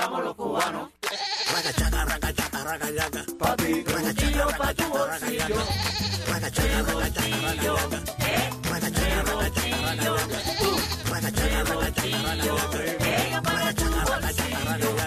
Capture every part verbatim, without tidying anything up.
celebramos los cubanos. Pa' ti, tu bolsillo, pa' tu bolsillo. Mi bolsillo, eh, mi bolsillo. Tú, mi bolsillo, pega para tu bolsillo.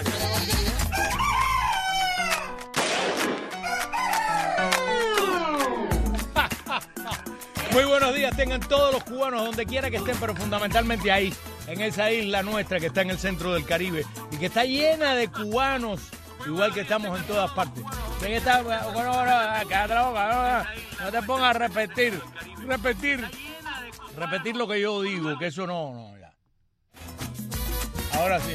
Muy buenos días, tengan todos los cubanos donde quiera que estén, pero fundamentalmente ahí, en esa isla nuestra que está en el centro del Caribe y que está llena de cubanos, igual que estamos en todas partes. ¿Quién está? Bueno, bueno, cállate la boca, no, no te pongas a repetir, repetir, repetir lo que yo digo, que eso no, no, ya. Ahora sí,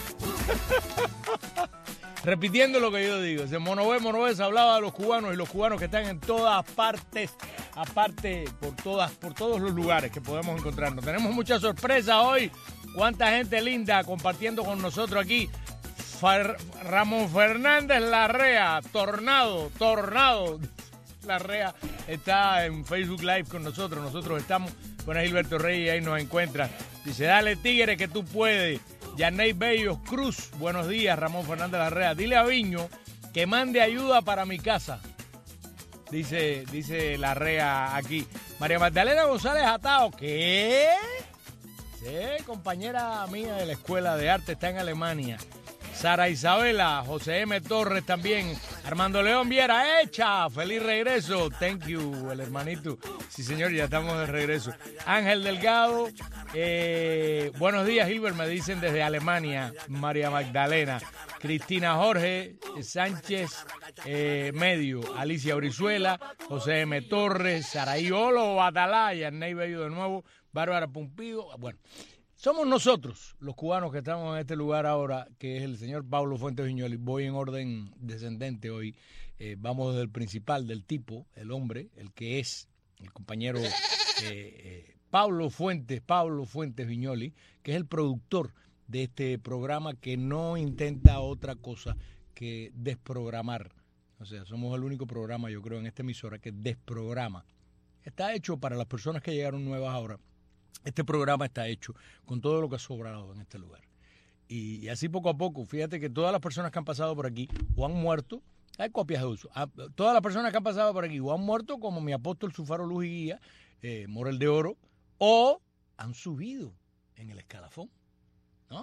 ¿no? Repitiendo lo que yo digo, se Monobé, Monobé se hablaba de los cubanos y los cubanos que están en todas partes, aparte por todas, por todos los lugares que podemos encontrarnos. Tenemos muchas sorpresas hoy, cuánta gente linda compartiendo con nosotros aquí. Far, Ramón Fernández Larrea, Tornado, Tornado Larrea está en Facebook Live con nosotros, nosotros estamos con Gilberto Reyes y ahí nos encuentra. Dice, dale tigre que tú puedes. Yaney Bellos Cruz, buenos días, Ramón Fernández Larrea. Dile a Viño que mande ayuda para mi casa. Dice, dice Larrea aquí. María Magdalena González Atao, ¿qué? Sí, compañera mía de la Escuela de Arte, está en Alemania. Sara Isabela, José M. Torres también. Armando León Viera, hecha. Feliz regreso. Thank you, el hermanito. Sí, señor, ya estamos de regreso. Ángel Delgado. Eh, buenos días, Gilbert, me dicen desde Alemania. María Magdalena. Cristina Jorge Sánchez eh, Medio. Alicia Brizuela. José M. Torres. Saraí Olo Batalaya. Ney Bello de nuevo. Bárbara Pumpido. Bueno. Somos nosotros, los cubanos que estamos en este lugar ahora, que es el señor Pablo Fuentes Viñoli. Voy en orden descendente hoy. Eh, vamos desde el principal, del tipo, el hombre, el que es el compañero eh, eh, Pablo Fuentes, Pablo Fuentes Viñoli, que es el productor de este programa que no intenta otra cosa que desprogramar. O sea, somos el único programa, yo creo, en esta emisora que desprograma. Está hecho para las personas que llegaron nuevas ahora. Este programa está hecho con todo lo que ha sobrado en este lugar. Y, y así poco a poco, fíjate que todas las personas que han pasado por aquí o han muerto, hay copias de uso, ah, todas las personas que han pasado por aquí o han muerto, como mi apóstol Sufaro Luz y Guía, eh, Morel de Oro, o han subido en el escalafón, ¿no?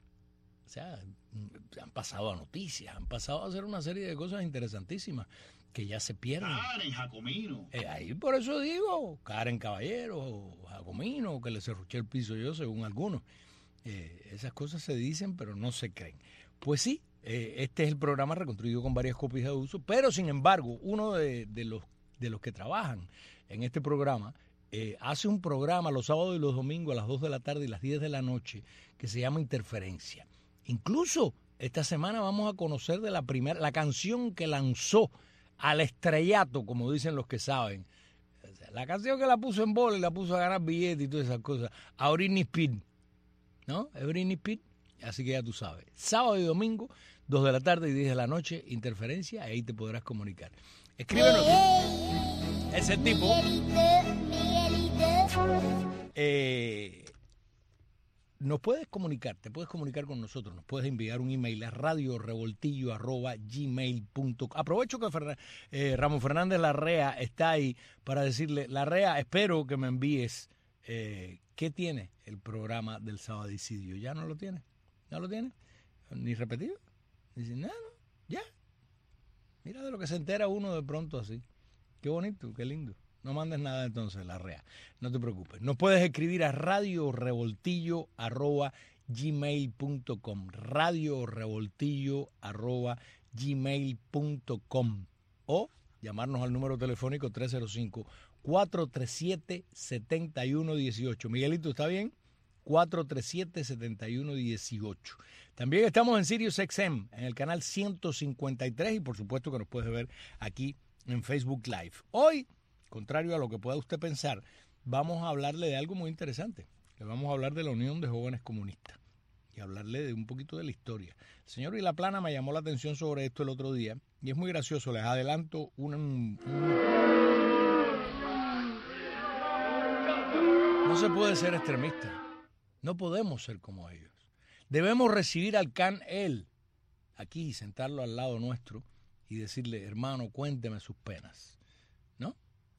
O sea, han pasado a noticias, han pasado a hacer una serie de cosas interesantísimas que ya se pierden. Karen Jacomino. Eh, ahí por eso digo, Karen Caballero, Jacomino, que le cerruché el piso yo, según algunos. Eh, esas cosas se dicen, pero no se creen. Pues sí, eh, este es el programa reconstruido con varias copias de uso, pero sin embargo, uno de, de, los, de los que trabajan en este programa eh, hace un programa los sábados y los domingos a las dos de la tarde y las diez de la noche que se llama Interferencia. Incluso esta semana vamos a conocer de la primera, la canción que lanzó al estrellato, como dicen los que saben. O sea, la canción que la puso en bola y la puso a ganar billetes y todas esas cosas. A Britney Spears, ¿no? Es Britney Spears, así que ya tú sabes. Sábado y domingo, dos de la tarde y diez de la noche, Interferencia, ahí te podrás comunicar. Escríbenos. Ese tipo. Eh... Nos puedes comunicar, te puedes comunicar con nosotros, nos puedes enviar un email a radio revoltillo arroba gmail punto com. Aprovecho que Fern- eh, Ramón Fernández Larrea está ahí para decirle, Larrea, espero que me envíes eh, qué tiene el programa del Sabadicidio. ¿Ya no lo tiene? ¿No lo tiene? ¿Ni repetido? Dice, nada, no, ya. Mira de lo que se entera uno de pronto así. Qué bonito, qué lindo. No mandes nada entonces, Larrea. No te preocupes. Nos puedes escribir a radio revoltillo arroba gmail punto com. radio revoltillo arroba gmail punto com. O llamarnos al número telefónico tres cero cinco, cuatro tres siete, siete uno uno ocho. Miguelito, ¿está bien? cuatro tres siete, siete uno uno ocho. También estamos en Sirius X M, en el canal ciento cincuenta y tres, y por supuesto que nos puedes ver aquí en Facebook Live. Hoy, contrario a lo que pueda usted pensar, vamos a hablarle de algo muy interesante. Le vamos a hablar de la Unión de Jóvenes Comunistas y hablarle de un poquito de la historia. El señor Vilaplana me llamó la atención sobre esto el otro día y es muy gracioso. Les adelanto un... un... No se puede ser extremista. No podemos ser como ellos. Debemos recibir al Can El, aquí, sentarlo al lado nuestro y decirle, hermano, cuénteme sus penas, ¿no?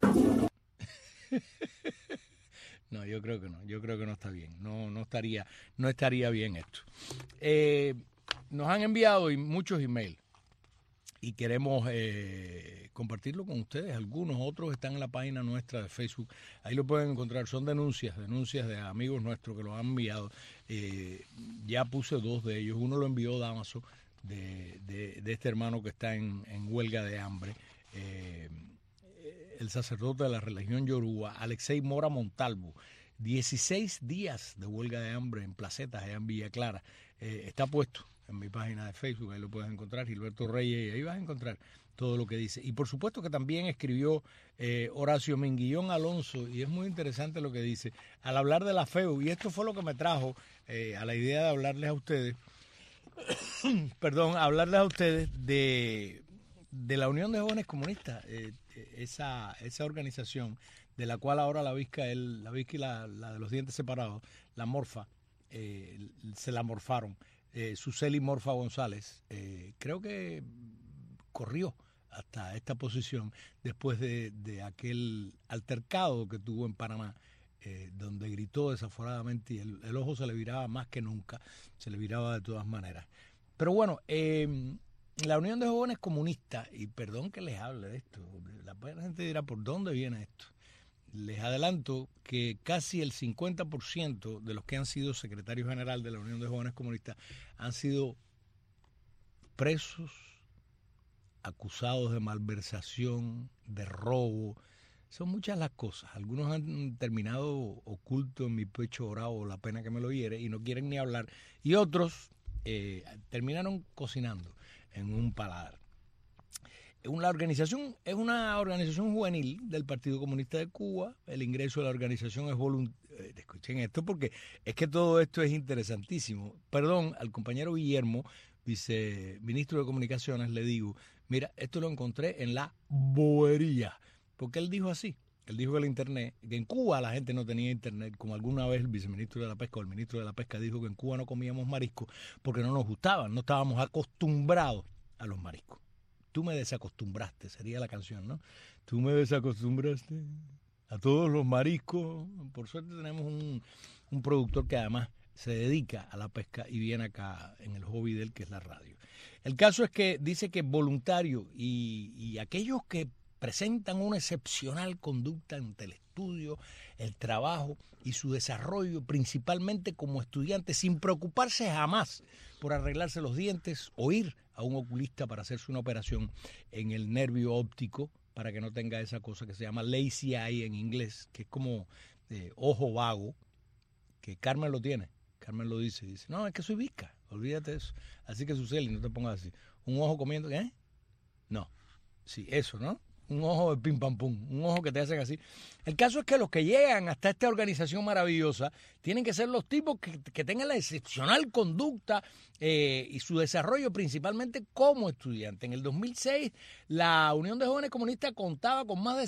No, yo creo que no, yo creo que no está bien, no, no estaría, no estaría bien esto. Eh, nos han enviado muchos emails y queremos eh, compartirlo con ustedes. Algunos otros están en la página nuestra de Facebook, ahí lo pueden encontrar, son denuncias, denuncias de amigos nuestros que lo han enviado. Eh, ya puse dos de ellos, uno lo envió Damaso, de, de, de este hermano que está en, en huelga de hambre, eh, el sacerdote de la religión yoruba, Alexei Mora Montalvo, dieciséis días de huelga de hambre en placetas allá en Villa Clara. Eh, está puesto en mi página de Facebook, ahí lo puedes encontrar, Gilberto Reyes, y ahí vas a encontrar todo lo que dice. Y por supuesto que también escribió eh, Horacio Minguillón Alonso, y es muy interesante lo que dice, al hablar de la F E U, y esto fue lo que me trajo eh, a la idea de hablarles a ustedes, perdón, hablarles a ustedes de, de la Unión de Jóvenes Comunistas, eh, esa, esa organización de la cual ahora la Vizca, el, la Vizca y la, la de los dientes separados, la Morfa, eh, se la morfaron. Eh, Suseli Morfa González, eh, creo que corrió hasta esta posición después de, de aquel altercado que tuvo en Panamá, eh, donde gritó desaforadamente y el, el ojo se le viraba más que nunca, se le viraba de todas maneras. Pero bueno, eh, la Unión de Jóvenes Comunistas, y perdón que les hable de esto, la gente dirá, ¿por dónde viene esto? Les adelanto que casi el cincuenta por ciento de los que han sido secretarios general de la Unión de Jóvenes Comunistas han sido presos, acusados de malversación, de robo. Son muchas las cosas. Algunos han terminado ocultos en mi pecho orado, la pena que me lo hiere, y no quieren ni hablar. Y otros eh, terminaron cocinando en un paladar. Una organización, es una organización juvenil del Partido Comunista de Cuba. El ingreso de la organización es voluntario. Escuchen esto porque es que todo esto es interesantísimo. Perdón, al compañero Guillermo, viceministro de Comunicaciones, le digo, mira, esto lo encontré en la bobería. Porque él dijo así. Él dijo que el internet, que en Cuba la gente no tenía internet, como alguna vez el viceministro de la Pesca o el ministro de la Pesca dijo que en Cuba no comíamos mariscos porque no nos gustaban, no estábamos acostumbrados a los mariscos. Tú me desacostumbraste, sería la canción, ¿no? Tú me desacostumbraste a todos los mariscos. Por suerte tenemos un, un productor que además se dedica a la pesca y viene acá en el hobby de él, que es la radio. El caso es que dice que voluntario y, y aquellos que presentan una excepcional conducta ante el estudio, el trabajo y su desarrollo, principalmente como estudiantes, sin preocuparse jamás por arreglarse los dientes o ir a un oculista para hacerse una operación en el nervio óptico para que no tenga esa cosa que se llama lazy eye en inglés, que es como eh, ojo vago, que Carmen lo tiene. Carmen lo dice, dice, no, es que soy visca, olvídate de eso. Así que Suseli, no te pongas así. Un ojo comiendo, ¿qué? No, sí, eso, ¿no? Un ojo de pim pam pum, un ojo que te hacen así. El caso es que los que llegan hasta esta organización maravillosa tienen que ser los tipos que, que tengan la excepcional conducta eh, y su desarrollo principalmente como estudiante. En el dos mil seis la Unión de Jóvenes Comunistas contaba con más de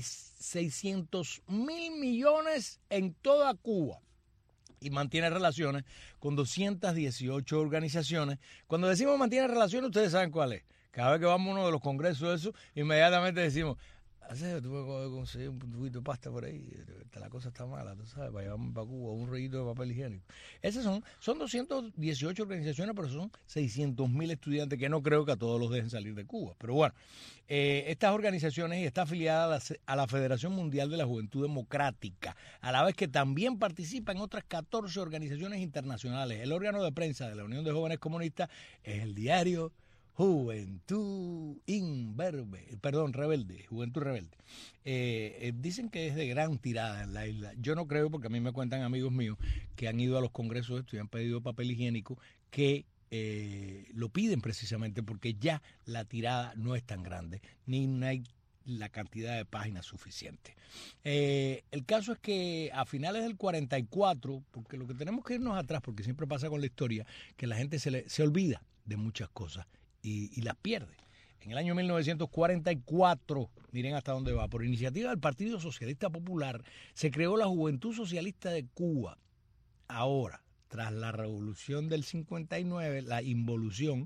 seiscientos mil millones en toda Cuba y mantiene relaciones con doscientas dieciocho organizaciones. Cuando decimos mantiene relaciones, ustedes saben cuál es. Cada vez que vamos a uno de los congresos de eso, inmediatamente decimos, hace, tuve que conseguir un poquito de pasta por ahí, la cosa está mala, tú sabes, para llevarme para Cuba un rollito de papel higiénico. Esas son, son doscientas dieciocho organizaciones, pero son seiscientos mil estudiantes que no creo que a todos los dejen salir de Cuba. Pero bueno, eh, estas organizaciones y está afiliada a la, a la Federación Mundial de la Juventud Democrática, a la vez que también participa en otras catorce organizaciones internacionales. El órgano de prensa de la Unión de Jóvenes Comunistas es el diario Juventud Inverbe, perdón, Rebelde, Juventud Rebelde. Eh, eh, dicen que es de gran tirada en la isla. Yo no creo, porque a mí me cuentan amigos míos que han ido a los congresos estos y han pedido papel higiénico, que eh, lo piden precisamente porque ya la tirada no es tan grande, ni no hay la cantidad de páginas suficiente. Eh, el caso es que a finales del cuarenta y cuatro, porque lo que tenemos que irnos atrás, porque siempre pasa con la historia, que la gente se, le, se olvida de muchas cosas y, y las pierde. En el año mil novecientos cuarenta y cuatro, miren hasta dónde va, por iniciativa del Partido Socialista Popular, se creó la Juventud Socialista de Cuba. Ahora, tras la revolución del cincuenta y nueve, la involución,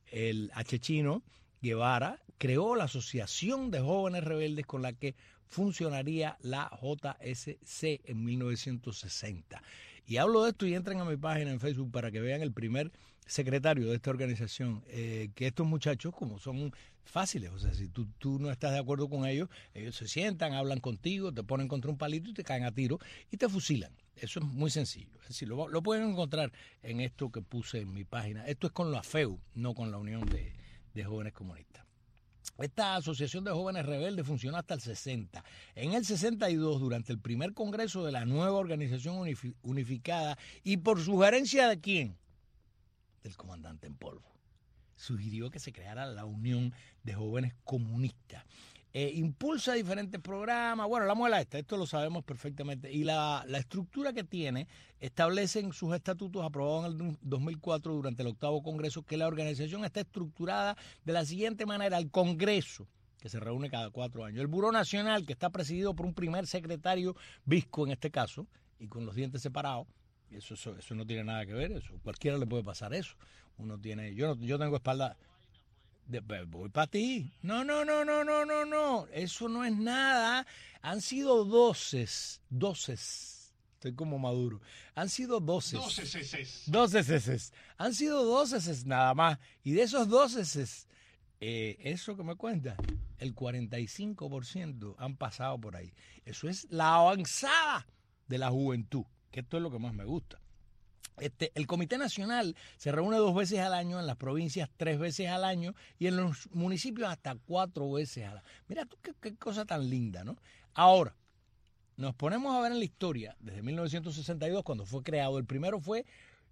el Achechino Guevara creó la Asociación de Jóvenes Rebeldes con la que funcionaría la J S C en mil novecientos sesenta. Y hablo de esto y entren a mi página en Facebook para que vean el primer secretario de esta organización, eh, que estos muchachos, como son fáciles, o sea, si tú, tú no estás de acuerdo con ellos, ellos se sientan, hablan contigo, te ponen contra un palito y te caen a tiro y te fusilan. Eso es muy sencillo. Es decir, lo, lo pueden encontrar en esto que puse en mi página. Esto es con la F E U, no con la Unión de, de Jóvenes Comunistas. Esta Asociación de Jóvenes Rebeldes funcionó hasta el sesenta. En el sesenta y dos, durante el primer congreso de la nueva organización unificada, y por sugerencia de quién, del comandante en polvo, sugirió que se creara la Unión de Jóvenes Comunistas. Eh, impulsa diferentes programas, bueno, la muela esta, esto lo sabemos perfectamente, y la, la estructura que tiene establece en sus estatutos aprobados en el dos mil cuatro durante el octavo Congreso que la organización está estructurada de la siguiente manera: el Congreso, que se reúne cada cuatro años, el Buró Nacional, que está presidido por un primer secretario visco en este caso, y con los dientes separados. Eso, eso, eso no tiene nada que ver, eso cualquiera le puede pasar eso. Uno tiene, yo no, yo tengo espalda, de, voy para ti. No, no, no, no, no, no, no. Eso no es nada. Han sido doces, doces. Estoy como Maduro. Han sido doces. Doce ceces. Doce ceces. Han sido doce ceces nada más. Y de esos doce ceces, eh, eso que me cuenta, el cuarenta y cinco por ciento han pasado por ahí. Eso es la avanzada de la juventud, que esto es lo que más me gusta. Este, el Comité Nacional se reúne dos veces al año, en las provincias tres veces al año y en los municipios hasta cuatro veces al año. Mira tú qué, qué cosa tan linda, ¿no? Ahora, nos ponemos a ver en la historia, desde mil novecientos sesenta y dos, cuando fue creado. El primero fue,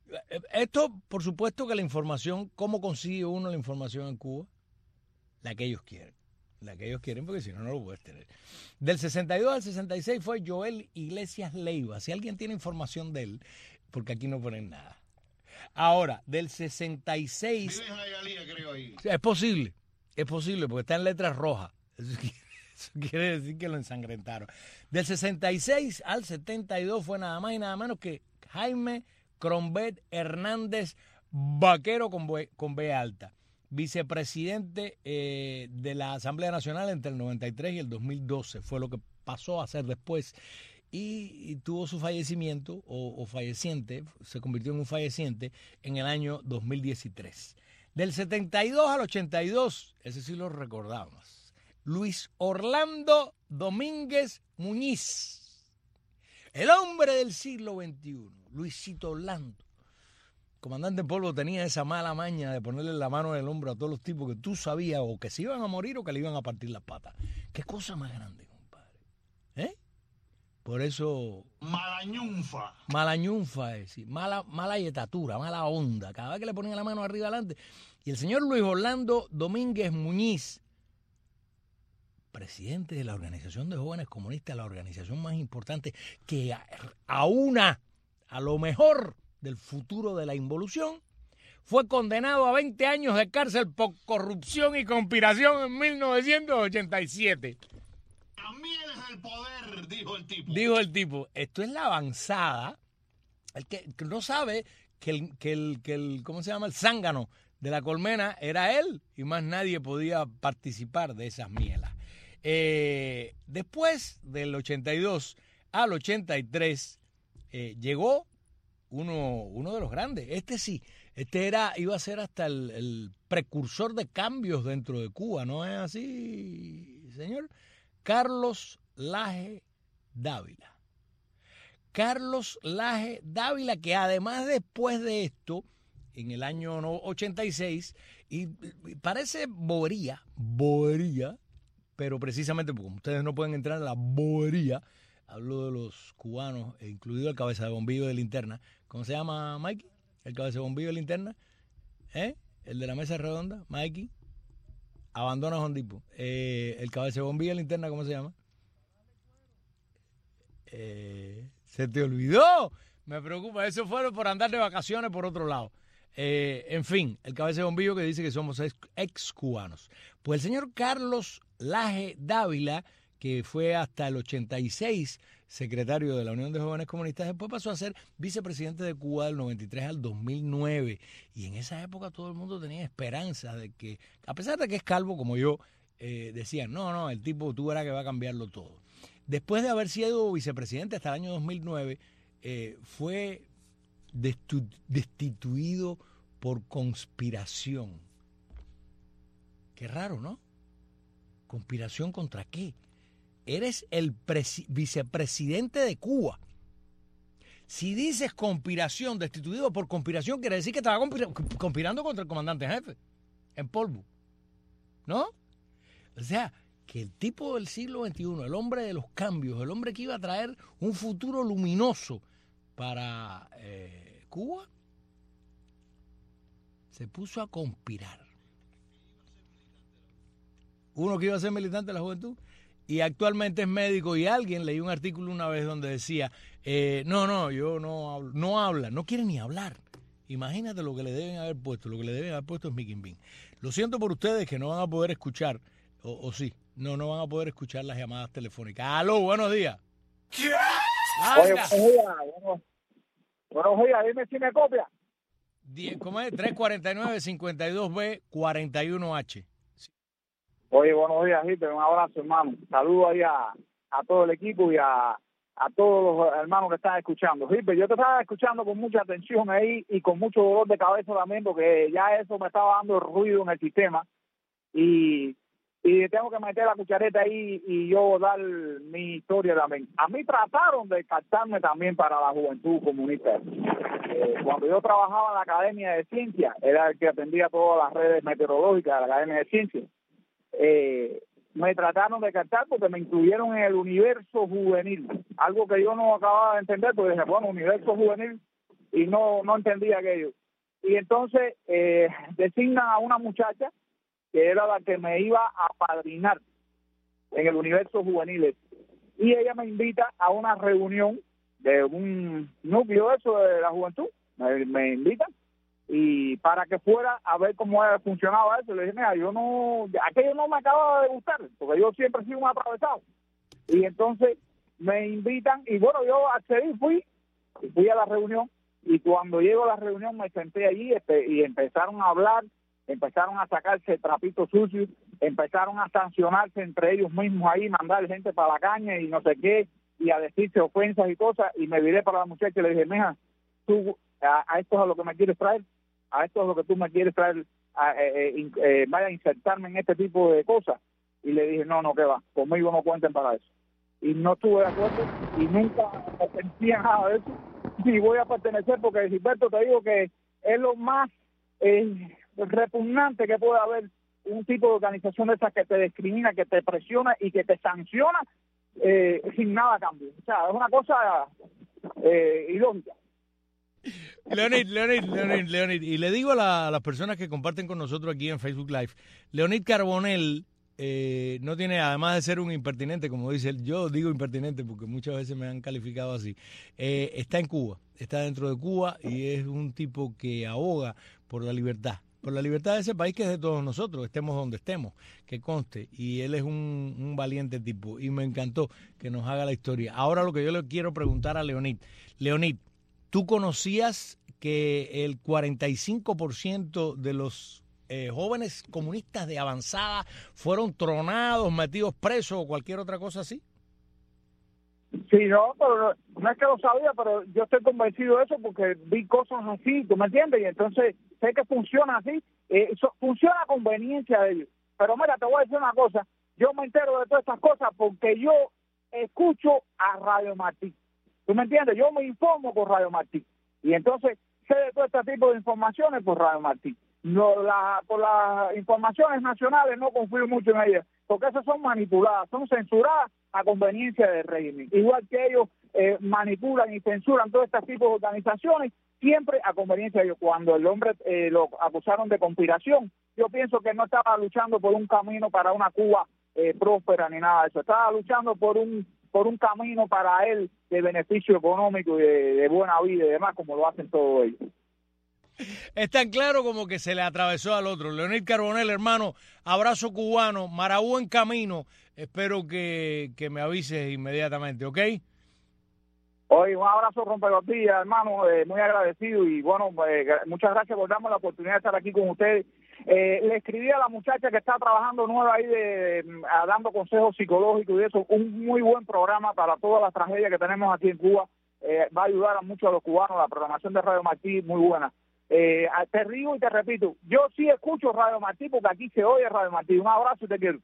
esto por supuesto que la información, ¿cómo consigue uno la información en Cuba? La que ellos quieren. La que ellos quieren, porque si no, no lo puedes tener. Del sesenta y dos al sesenta y seis fue Joel Iglesias Leiva. Si alguien tiene información de él, porque aquí no ponen nada. Ahora, del sesenta y seis... Vive en Hialeah, creo ahí. Es posible, es posible, porque está en letras rojas. Eso quiere, eso quiere decir que lo ensangrentaron. Del sesenta y seis al setenta y dos fue nada más y nada menos que Jaime Crombet Hernández Vaquero con B, con B alta, vicepresidente eh, de la Asamblea Nacional entre el noventa y tres y el dos mil doce. Fue lo que pasó a ser después. Y, y tuvo su fallecimiento, o, o falleciente, se convirtió en un falleciente en el año dos mil diecitrés. Del setenta y dos al ochenta y dos, ese sí lo recordamos, Luis Orlando Domínguez Muñiz, el hombre del siglo veintiuno, Luisito Orlando. Comandante en polvo tenía esa mala maña de ponerle la mano en el hombro a todos los tipos que tú sabías o que se iban a morir o que le iban a partir las patas. Qué cosa más grande, compadre. ¿Eh? Por eso... Malañunfa. Malañunfa es, sí. Mala, mala yetatura, mala onda. Cada vez que le ponían la mano arriba adelante. Y el señor Luis Orlando Domínguez Muñiz, presidente de la Organización de Jóvenes Comunistas, la organización más importante que aúna a lo mejor del futuro de la involución, fue condenado a veinte años de cárcel por corrupción y conspiración en mil novecientos ochenta y siete. También es el poder, dijo el tipo. Dijo el tipo, esto es la avanzada. El que, que no sabe que el, que, el, que el, ¿cómo se llama? El zángano de la colmena era él y más nadie podía participar de esas mielas. Eh, después del ochenta y dos al ochenta y tres eh, llegó uno, uno de los grandes. Este sí, este era, iba a ser hasta el, el precursor de cambios dentro de Cuba, ¿no es así, señor? Carlos Laje Dávila. Carlos Laje Dávila, que además después de esto, en el año ochenta y seis, y parece bobería, bobería, pero precisamente porque ustedes no pueden entrar en la bobería, hablo de los cubanos, incluido el cabeza de bombillo de linterna. ¿Cómo se llama, Mikey? El cabeza de bombillo de linterna, ¿eh? El de la mesa redonda, Mikey. Abandona a Juan Dipo. Eh, el cabeza de bombilla linterna, ¿cómo se llama? Eh, se te olvidó. Me preocupa. Eso fue por andar de vacaciones por otro lado. Eh, en fin, el cabeza de bombillo que dice que somos ex, ex cubanos. Pues el señor Carlos Laje Dávila, que fue hasta el ochenta y seis secretario de la Unión de Jóvenes Comunistas, después pasó a ser vicepresidente de Cuba del noventa y tres al dos mil nueve. Y en esa época todo el mundo tenía esperanza de que, a pesar de que es calvo como yo, eh, decían, no, no, el tipo tú verás que va a cambiarlo todo. Después de haber sido vicepresidente hasta el año dos mil nueve, eh, fue destu- destituido por conspiración. Qué raro, ¿no? ¿Conspiración contra qué? Eres el presi- vicepresidente de Cuba. Si dices conspiración, destituido por conspiración, quiere decir que estaba conspira- conspirando contra el comandante jefe, en polvo, ¿no? O sea, que el tipo del siglo veintiuno, el hombre de los cambios, el hombre que iba a traer un futuro luminoso para eh, Cuba, se puso a conspirar. Uno que iba a ser militante de la juventud y actualmente es médico, y alguien leí un artículo una vez donde decía, eh, no, no, yo no hablo, no habla, no quiere ni hablar. Imagínate lo que le deben haber puesto, lo que le deben haber puesto es Mickey Bean. Lo siento por ustedes que no van a poder escuchar, o, o sí, no, no van a poder escuchar las llamadas telefónicas. ¡Aló, buenos días! ¿Qué? Oye, buenos días, buenos, buenos días, dime si me copia. ¿Cómo es? tres cuatro nueve, cinco dos B, cuarenta y uno H. Oye, buenos días, Hitler, un abrazo, hermano. Saludos ahí a, a todo el equipo y a, a todos los hermanos que están escuchando. Hitler, yo te estaba escuchando con mucha atención ahí y con mucho dolor de cabeza también, porque ya eso me estaba dando ruido en el sistema. Y, y tengo que meter la cuchareta ahí y yo dar mi historia también. A mí trataron de captarme también para la Juventud Comunista. Eh, cuando yo trabajaba en la Academia de Ciencias, era el que atendía todas las redes meteorológicas de la Academia de Ciencias. Eh, me trataron de captar porque me incluyeron en el universo juvenil, algo que yo no acababa de entender, porque dije, bueno, universo juvenil, y no no entendía aquello. Y entonces eh, designan a una muchacha que era la que me iba a padrinar en el universo juvenil, y ella me invita a una reunión de un núcleo eso de la juventud, me, me invitan, y para que fuera a ver cómo funcionaba eso. Le dije, mira, yo no, aquello no me acaba de gustar, porque yo siempre he sido un atravesado. Y entonces me invitan, y bueno, yo accedí, fui, y fui a la reunión, y cuando llego a la reunión me senté allí este, y empezaron a hablar, empezaron a sacarse trapitos sucios, empezaron a sancionarse entre ellos mismos ahí, mandar gente para la caña y no sé qué, y a decirse ofensas y cosas, y me viré para la muchacha y le dije, mija, tú a, a esto es a lo que me quieres traer, a esto es lo que tú me quieres traer, a, eh, eh, eh, vaya a insertarme en este tipo de cosas. Y le dije, no, no, que va, conmigo no cuenten para eso. Y no estuve de acuerdo y nunca pertenecía a nada de eso, ni voy a pertenecer, porque Gilberto, te digo que es lo más eh, repugnante que puede haber, un tipo de organización de esas que te discrimina, que te presiona y que te sanciona eh, sin nada a cambio. O sea, es una cosa eh, ilógica. Leonid, Leonid, Leonid, Leonid, y le digo a, la, a las personas que comparten con nosotros aquí en Facebook Live, Leonid Carbonell eh, no tiene, además de ser un impertinente, como dice él, yo digo impertinente porque muchas veces me han calificado así, eh, está en Cuba, está dentro de Cuba y es un tipo que aboga por la libertad, por la libertad de ese país que es de todos nosotros, estemos donde estemos, que conste, y él es un, un valiente tipo y me encantó que nos haga la historia. Ahora lo que yo le quiero preguntar a Leonid, Leonid, ¿tú conocías que el cuarenta y cinco por ciento de los eh, jóvenes comunistas de avanzada fueron tronados, metidos presos o cualquier otra cosa así? Sí, no, pero no, no es que lo sabía, pero yo estoy convencido de eso porque vi cosas así, ¿tú me entiendes? Y entonces sé que funciona así, eh, eso, funciona a conveniencia de ellos. Pero mira, te voy a decir una cosa, yo me entero de todas estas cosas porque yo escucho a Radio Martí. ¿Tú me entiendes? Yo me informo por Radio Martí. Y entonces sé de todo este tipo de informaciones por Radio Martí. No, la, por las informaciones nacionales no confío mucho en ellas, porque esas son manipuladas, son censuradas a conveniencia del régimen. Igual que ellos eh, manipulan y censuran todo este tipo de organizaciones, siempre a conveniencia de ellos. Cuando el hombre eh, lo acusaron de conspiración, yo pienso que no estaba luchando por un camino para una Cuba eh, próspera ni nada de eso. Estaba luchando por un por un camino para él de beneficio económico y de, de buena vida y demás, como lo hacen todos ellos. Es tan claro como que se le atravesó al otro. Leonid Carbonell, hermano, abrazo cubano, Maraú en camino. espero que, que me avises inmediatamente, ¿ok? Oye, un abrazo rompebatilla, hermano, eh, muy agradecido y bueno, eh, muchas gracias por darme la oportunidad de estar aquí con ustedes. Eh, le escribí a la muchacha que está trabajando nueva ahí, de, de, dando consejos psicológicos y eso, un muy buen programa para todas las tragedias que tenemos aquí en Cuba. Eh, va a ayudar a muchos a los cubanos, la programación de Radio Martí, muy buena. Eh, te digo y te repito, yo sí escucho Radio Martí porque aquí se oye Radio Martí. Un abrazo y te quiero.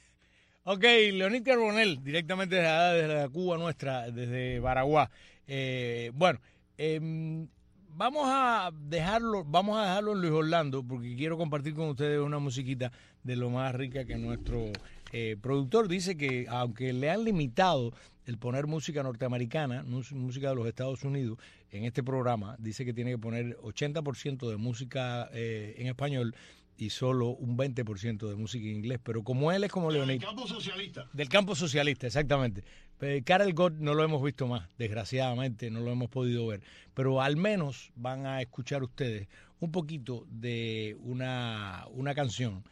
Ok, Leonid Carbonell, directamente desde, desde la Cuba nuestra, desde Baraguá. Eh, bueno, eh, vamos a dejarlo, vamos a dejarlo en Luis Orlando, porque quiero compartir con ustedes una musiquita de lo más rica que nuestro eh, productor dice que, aunque le han limitado el poner música norteamericana, música de los Estados Unidos, en este programa, dice que tiene que poner ochenta por ciento de música eh, en español y solo un veinte por ciento de música en inglés, pero como él es como Leonid. Del campo socialista. Del campo socialista, exactamente. Karel Gott no lo hemos visto más, desgraciadamente no lo hemos podido ver, pero al menos van a escuchar ustedes un poquito de una, una canción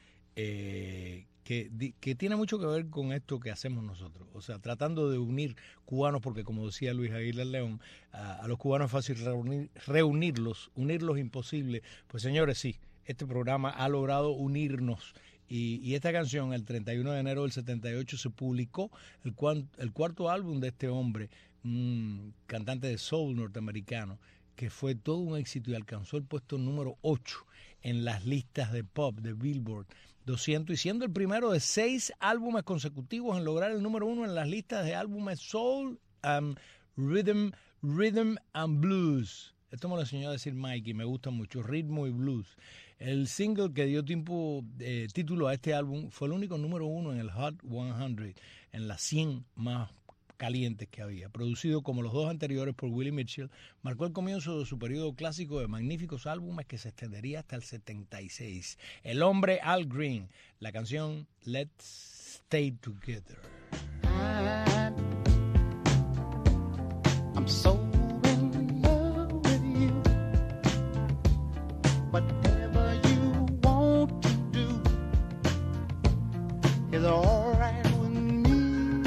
eh, que, que tiene mucho que ver con esto que hacemos nosotros, o sea, tratando de unir cubanos, porque como decía Luis Aguilar León, a, a los cubanos es fácil reunir, reunirlos, unirlos imposible. Pues señores, sí, este programa ha logrado unirnos y, y esta canción, el treinta y uno de enero del setenta y ocho, se publicó el, cuan, el cuarto álbum de este hombre, un cantante de soul norteamericano, que fue todo un éxito y alcanzó el puesto número ocho en las listas de pop de Billboard doscientos, y siendo el primero de seis álbumes consecutivos en lograr el número uno en las listas de álbumes soul and rhythm, rhythm and blues. Esto me lo enseñó a decir Mike y me gusta mucho, ritmo y blues. El single que dio tiempo, eh, título a este álbum fue el único número uno en el Hot cien, en las cien más calientes que había. Producido como los dos anteriores por Willie Mitchell, marcó el comienzo de su periodo clásico de magníficos álbumes que se extendería hasta el setenta y seis. El hombre Al Green, la canción Let's Stay Together. I, I'm so in love with you. Whatever you want to do is all right with me.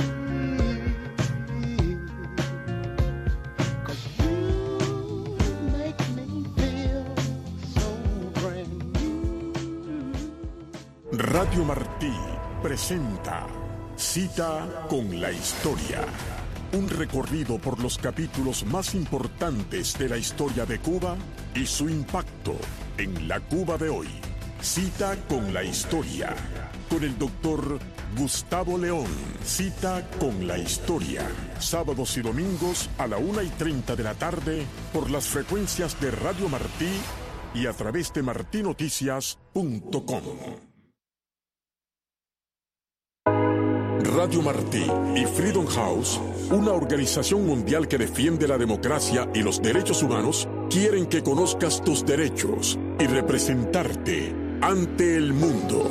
'Cause you make me feel so brand new. Radio Martí presenta Cita con la Historia. Un recorrido por los capítulos más importantes de la historia de Cuba y su impacto en la Cuba de hoy. Cita con la Historia. Con el doctor Gustavo León. Cita con la Historia. Sábados y domingos a la una y treinta de la tarde por las frecuencias de Radio Martí y a través de martí noticias punto com. Radio Martí y Freedom House, una organización mundial que defiende la democracia y los derechos humanos, quieren que conozcas tus derechos y representarte ante el mundo.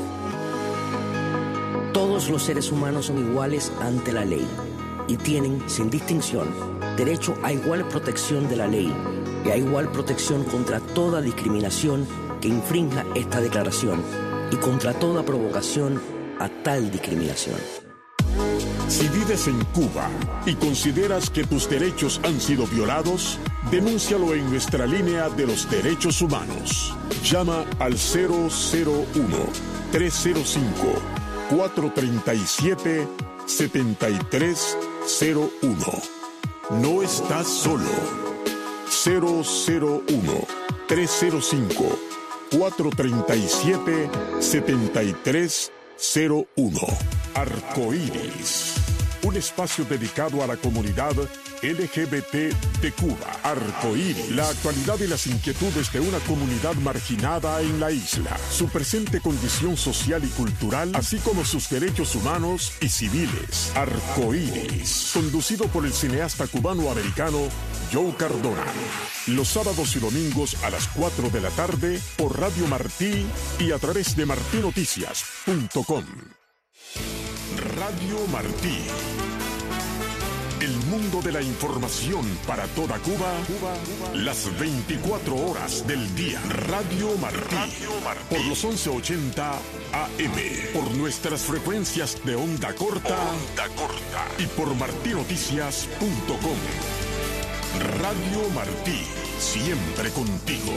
Todos los seres humanos son iguales ante la ley y tienen, sin distinción, derecho a igual protección de la ley y a igual protección contra toda discriminación que infrinja esta declaración y contra toda provocación a tal discriminación. Si vives en Cuba y consideras que tus derechos han sido violados, denúncialo en nuestra línea de los derechos humanos. Llama al cero cero uno, tres cero cinco, cuatro tres siete, siete tres cero uno. No estás solo. cero cero uno, tres cero cinco, cuatro tres siete, siete tres cero uno. Arcoíris, un espacio dedicado a la comunidad L G B T de Cuba. Arcoíris, la actualidad y las inquietudes de una comunidad marginada en la isla, su presente condición social y cultural, así como sus derechos humanos y civiles. Arcoíris, conducido por el cineasta cubano-americano Joe Cardona. Los sábados y domingos a las cuatro de la tarde por Radio Martí y a través de martí noticias punto com. Radio Martí. El mundo de la información para toda Cuba, Cuba, Cuba. Las veinticuatro horas del día. Radio Martí. Radio Martí. Por los once ochenta A M. Por nuestras frecuencias de onda corta. Onda corta. Y por martinoticias punto com. Radio Martí. Siempre contigo.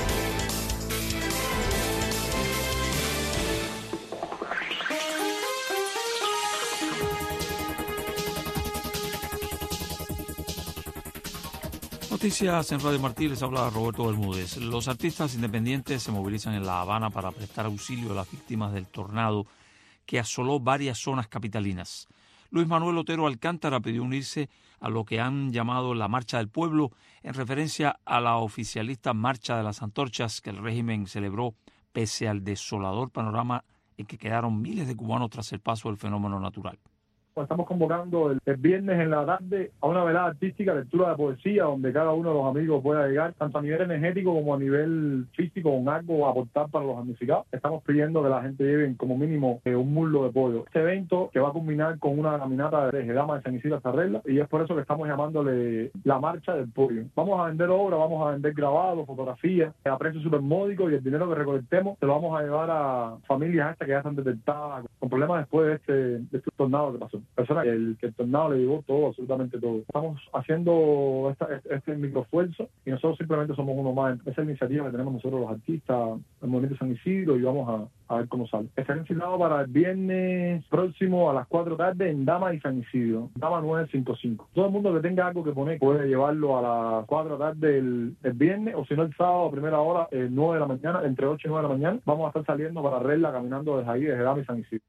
Noticias en Radio Martí, les habla Roberto Bermúdez. Los artistas independientes se movilizan en La Habana para prestar auxilio a las víctimas del tornado que asoló varias zonas capitalinas. Luis Manuel Otero Alcántara pidió unirse a lo que han llamado la Marcha del Pueblo, en referencia a la oficialista Marcha de las Antorchas que el régimen celebró pese al desolador panorama en que quedaron miles de cubanos tras el paso del fenómeno natural. Estamos convocando el, el viernes en la tarde a una velada artística, lectura de poesía, donde cada uno de los amigos pueda llegar, tanto a nivel energético como a nivel físico, con algo a aportar para los damnificados. Estamos pidiendo que la gente lleve como mínimo eh, un muslo de pollo. Este evento que va a culminar con una caminata desde Dama de San Isidro hasta Regla, y es por eso que estamos llamándole la Marcha del Pollo. Vamos a vender obras, vamos a vender grabados, fotografías, a precios súper módicos, y el dinero que recolectemos se lo vamos a llevar a familias estas que ya están detectadas con problemas después de este, de este tornado que pasó. Personas que el, que el tornado le llevó todo, absolutamente todo. Estamos haciendo esta, este, este microesfuerzo y nosotros simplemente somos uno más. Esa iniciativa que tenemos nosotros los artistas, el Movimiento San Isidro, y vamos a, a ver cómo sale. Está encilado para el viernes próximo a las cuatro de la tarde en Dama y San Isidro, Dama nueve cinco cinco. Todo el mundo que tenga algo que poner puede llevarlo a las cuatro de la tarde el, el viernes, o si no el sábado a primera hora, el nueve de la mañana, entre ocho y nueve de la mañana. Vamos a estar saliendo para Regla, caminando desde ahí, desde Dama y San Isidro.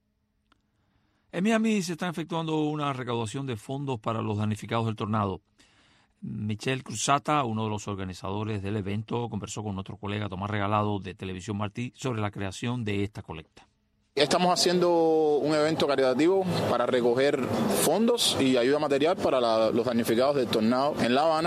En Miami se está efectuando una recaudación de fondos para los damnificados del tornado. Michelle Cruzata, uno de los organizadores del evento, conversó con nuestro colega Tomás Regalado de Televisión Martí sobre la creación de esta colecta. Estamos haciendo un evento caritativo para recoger fondos y ayuda material para la, los damnificados del tornado en La Habana,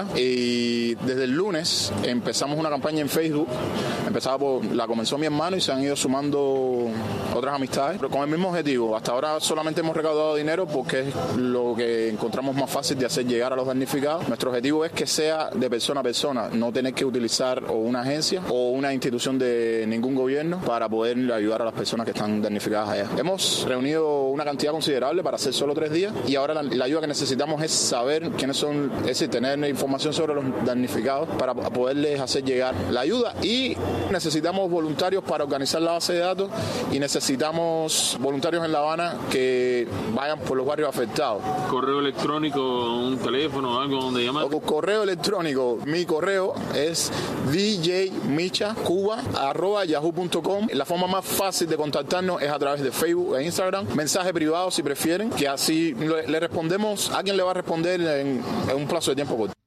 y desde el lunes empezamos una campaña en Facebook. Empezaba por, la comenzó mi hermano y se han ido sumando otras amistades, pero con el mismo objetivo. Hasta ahora solamente hemos recaudado dinero porque es lo que encontramos más fácil de hacer llegar a los damnificados. Nuestro objetivo es que sea de persona a persona, no tener que utilizar o una agencia o una institución de ningún gobierno para poder ayudar a las personas que están damnificadas. Allá. Hemos reunido una cantidad considerable para hacer solo tres días, y ahora la, la ayuda que necesitamos es saber quiénes son, es decir, tener información sobre los damnificados para poderles hacer llegar la ayuda, y necesitamos voluntarios para organizar la base de datos, y necesitamos voluntarios en La Habana que vayan por los barrios afectados. Correo electrónico, un teléfono, algo donde llamar. O correo electrónico, mi correo es d j micha cuba arroba yahoo punto com. La forma más fácil de contactarnos es a través de Facebook e Instagram, mensaje privado si prefieren, que así le, le respondemos, alguien le va a responder en, en un plazo de tiempo corto.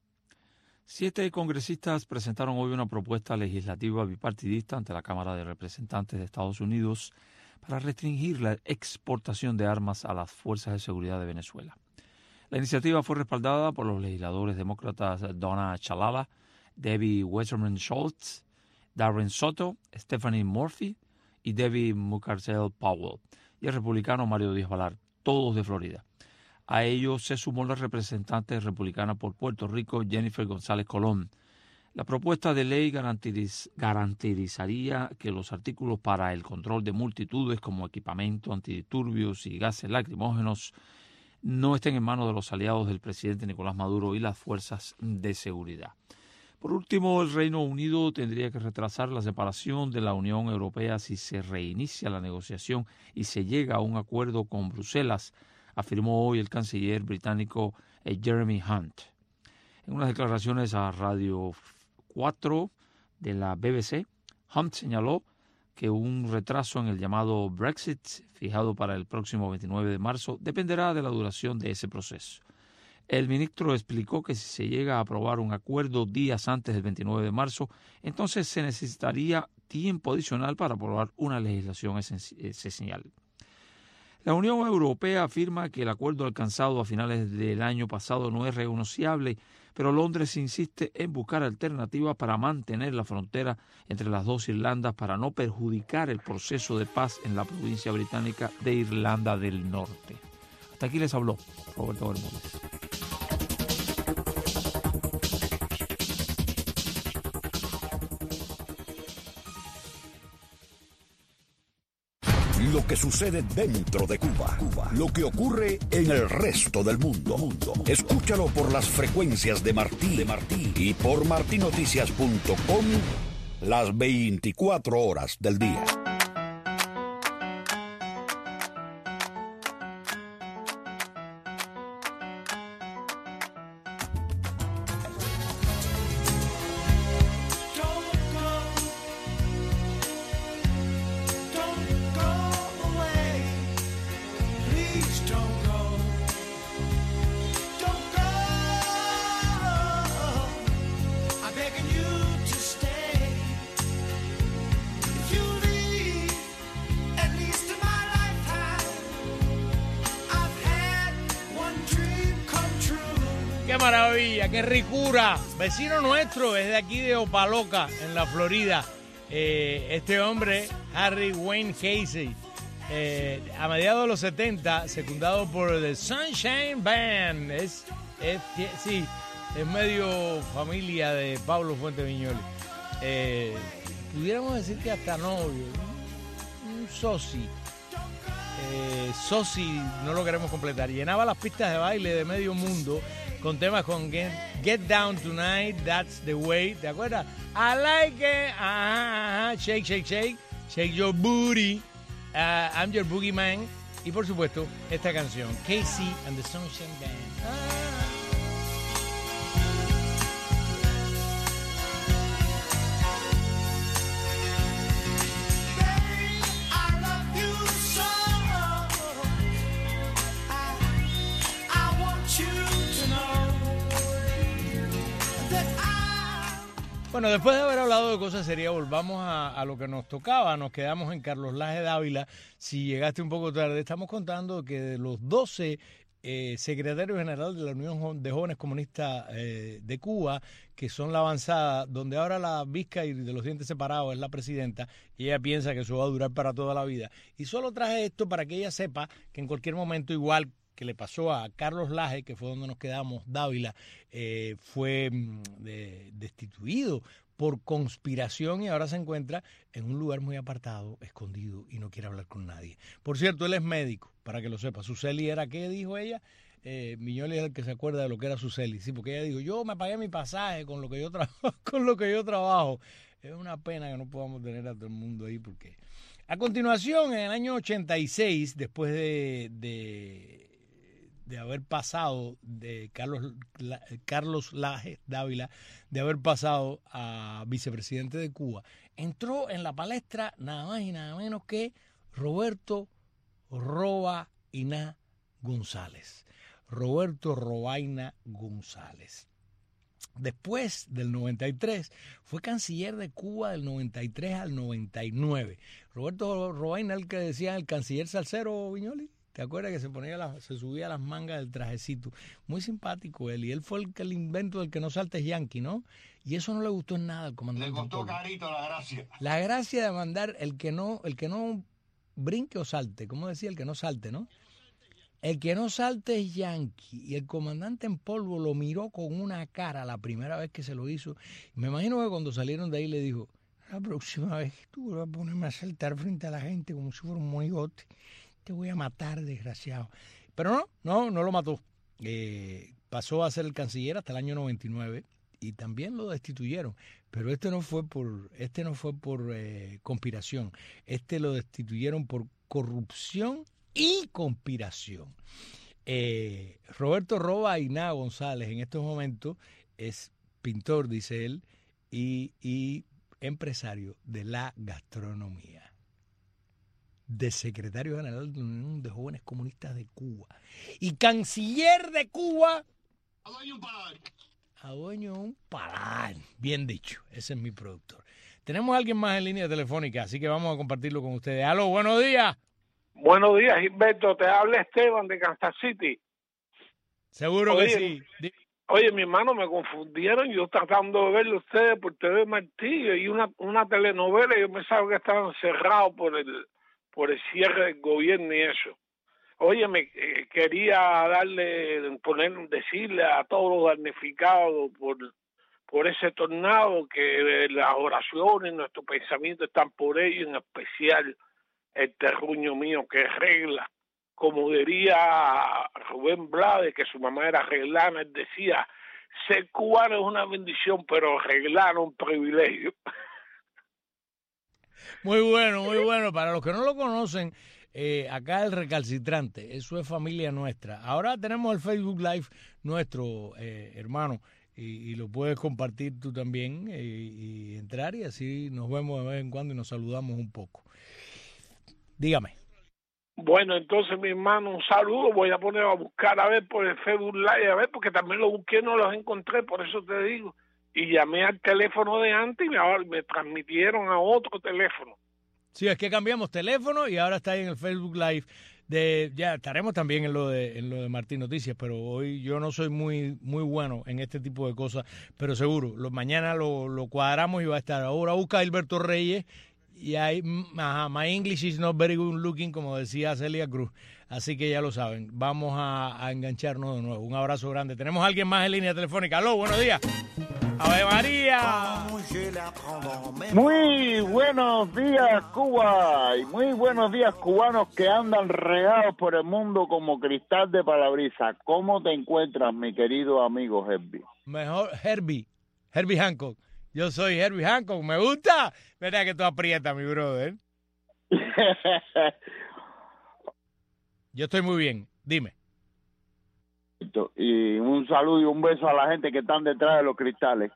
Siete congresistas presentaron hoy una propuesta legislativa bipartidista ante la Cámara de Representantes de Estados Unidos para restringir la exportación de armas a las fuerzas de seguridad de Venezuela. La iniciativa fue respaldada por los legisladores demócratas Donna Chalala, Debbie Wasserman Schultz, Darren Soto, Stephanie Murphy y Debbie Mucarsel Powell, y el republicano Mario Díaz Balart, todos de Florida. A ellos se sumó la representante republicana por Puerto Rico, Jennifer González Colón. La propuesta de ley garantiz, garantizaría que los artículos para el control de multitudes como equipamiento antidisturbios y gases lacrimógenos no estén en manos de los aliados del presidente Nicolás Maduro y las fuerzas de seguridad. Por último, el Reino Unido tendría que retrasar la separación de la Unión Europea si se reinicia la negociación y se llega a un acuerdo con Bruselas, afirmó hoy el canciller británico Jeremy Hunt. En unas declaraciones a Radio cuatro de la B B C, Hunt señaló que un retraso en el llamado Brexit, fijado para el próximo veintinueve de marzo, dependerá de la duración de ese proceso. El ministro explicó que si se llega a aprobar un acuerdo días antes del veintinueve de marzo, entonces se necesitaría tiempo adicional para aprobar una legislación esencial. La Unión Europea afirma que el acuerdo alcanzado a finales del año pasado no es renunciable, pero Londres insiste en buscar alternativas para mantener la frontera entre las dos Irlandas para no perjudicar el proceso de paz en la provincia británica de Irlanda del Norte. Hasta aquí les habló Roberto Bermúdez. Lo que sucede dentro de Cuba. Cuba. Lo que ocurre en el resto del mundo. mundo. Escúchalo por las frecuencias de Martí, de Martí y por martí noticias punto com las veinticuatro horas del día. ¡Qué maravilla! ¡Qué ricura! Vecino nuestro, es de aquí de Opaloca, en la Florida. Eh, este hombre, Harry Wayne Casey, eh, a mediados de los setenta, secundado por The Sunshine Band. Es, es, sí, es medio familia de Pablo Fuente Viñoli. Eh, pudiéramos decir que hasta novio, un, un soci. Eh, soci, no lo queremos completar. Llenaba las pistas de baile de medio mundo con temas con Get, Get Down Tonight, That's the Way, ¿te acuerdas? I like it, ajá, ajá, shake, shake, shake, shake your booty, uh, I'm your boogeyman, y por supuesto, esta canción, Casey and the Sunshine Band. Ah. Bueno, después de haber hablado de cosas serias, volvamos a, a lo que nos tocaba. Nos quedamos en Carlos Laje Dávila. Si llegaste un poco tarde, estamos contando que de los doce eh, secretarios generales de la Unión de Jóvenes Comunistas eh, de Cuba, que son la avanzada, donde ahora la Vizca y de los dientes separados es la presidenta, y ella piensa que eso va a durar para toda la vida. Y solo traje esto para que ella sepa que en cualquier momento, igual que le pasó a Carlos Laje, que fue donde nos quedamos, Dávila, eh, fue de, destituido por conspiración y ahora se encuentra en un lugar muy apartado, escondido, y no quiere hablar con nadie. Por cierto, él es médico, para que lo sepa. Suseli era, ¿qué dijo ella? Eh, Viñoli es el que se acuerda de lo que era Suseli. Sí, porque ella dijo, yo me pagué mi pasaje con lo que yo trabajo, con lo que yo trabajo. Es una pena que no podamos tener a todo el mundo ahí, porque a continuación, en el año ochenta y seis, después de... de de haber pasado de Carlos, Carlos Laje Dávila, de haber pasado a vicepresidente de Cuba, entró en la palestra nada más y nada menos que Roberto Robaina González. Roberto Robaina González. Después del noventa y tres, fue canciller de Cuba del noventa y tres al noventa y nueve. Roberto Robaina, el que decía el canciller salsero, Viñoli. ¿Te acuerdas que se ponía la, se subía las mangas del trajecito? Muy simpático él. Y él fue el, el invento del que no saltes yanqui, ¿no? Y eso no le gustó en nada al comandante. Le costó carito la gracia. La gracia de mandar el que no, el que no brinque o salte. ¿Cómo decía? El que no salte, ¿no? El que no salte es yanqui. Y el comandante en polvo lo miró con una cara la primera vez que se lo hizo. Me imagino que cuando salieron de ahí le dijo, la próxima vez que tú vas a ponerme a saltar frente a la gente como si fuera un monigote, te voy a matar, desgraciado. Pero no, no, no lo mató. Eh, pasó a ser el canciller hasta el año noventa y nueve y también lo destituyeron. Pero este no fue por, este no fue por eh, conspiración. Este lo destituyeron por corrupción y conspiración. Eh, Roberto Robaina González en estos momentos es pintor, dice él, y, y empresario de la gastronomía. De secretario general de la Unión de Jóvenes Comunistas de Cuba y canciller de Cuba a dueño un paladar. A dueño un paladar. Bien dicho, ese es mi productor. Tenemos a alguien más en línea telefónica, así que vamos a compartirlo con ustedes. Aló, buenos días. Buenos días, Gilberto. Te habla Esteban de Kansas City. Seguro oye, que sí. Oye, mi hermano, me confundieron. Yo tratando de verlo ustedes por T V Martillo y una, una telenovela. Yo pensaba que estaban cerrados por el por el cierre del gobierno y eso. Oye, me eh, quería darle, poner, decirle a todos los damnificados por, por ese tornado que eh, las oraciones, nuestros pensamientos están por ellos, en especial el terruño mío que regla. Como diría Rubén Blades, que su mamá era reglana, él decía, ser cubano es una bendición, pero reglano un privilegio. Muy bueno, muy bueno. Para los que no lo conocen, eh, acá el recalcitrante, eso es familia nuestra. Ahora tenemos el Facebook Live nuestro, eh, hermano, y, y lo puedes compartir tú también eh, y entrar y así nos vemos de vez en cuando y nos saludamos un poco. Dígame. Bueno, entonces, mi hermano, un saludo. Voy a poner a buscar a ver por el Facebook Live, a ver, porque también lo busqué, no los encontré, por eso te digo. Y llamé al teléfono de antes y me, ahora me transmitieron a otro teléfono. Sí, es que cambiamos teléfono y ahora está ahí en el Facebook Live. De, ya estaremos también en lo de en lo de Martín Noticias, pero hoy yo no soy muy muy bueno en este tipo de cosas, pero seguro, lo, mañana lo, lo cuadramos y va a estar. Ahora busca a Hilberto Reyes y ahí, ajá, my English is not very good looking, como decía Celia Cruz. Así que ya lo saben, vamos a, a engancharnos de nuevo. Un abrazo grande. Tenemos a alguien más en línea telefónica. Aló, buenos días. ¡Ave María! Muy buenos días, Cuba, y muy buenos días, cubanos que andan regados por el mundo como cristal de palabrisa. ¿Cómo te encuentras, mi querido amigo Herbie? Mejor Herbie, Herbie Hancock. Yo soy Herbie Hancock, me gusta. Verdad que tú aprietas, mi brother. Yo estoy muy bien, dime. Y un saludo y un beso a la gente que están detrás de los cristales.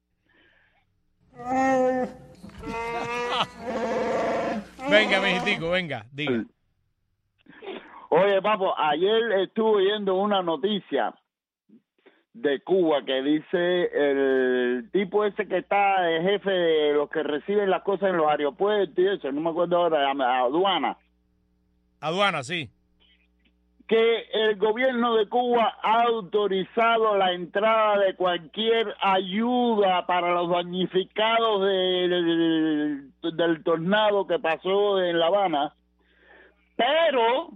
Venga, mijitico, venga, diga. Oye, papo, ayer estuve viendo una noticia de Cuba que dice el tipo ese que está el jefe de los que reciben las cosas en los aeropuertos y eso, no me acuerdo ahora, aduana. Aduana, sí. Que el gobierno de Cuba ha autorizado la entrada de cualquier ayuda para los damnificados de, de, de, del tornado que pasó en La Habana, pero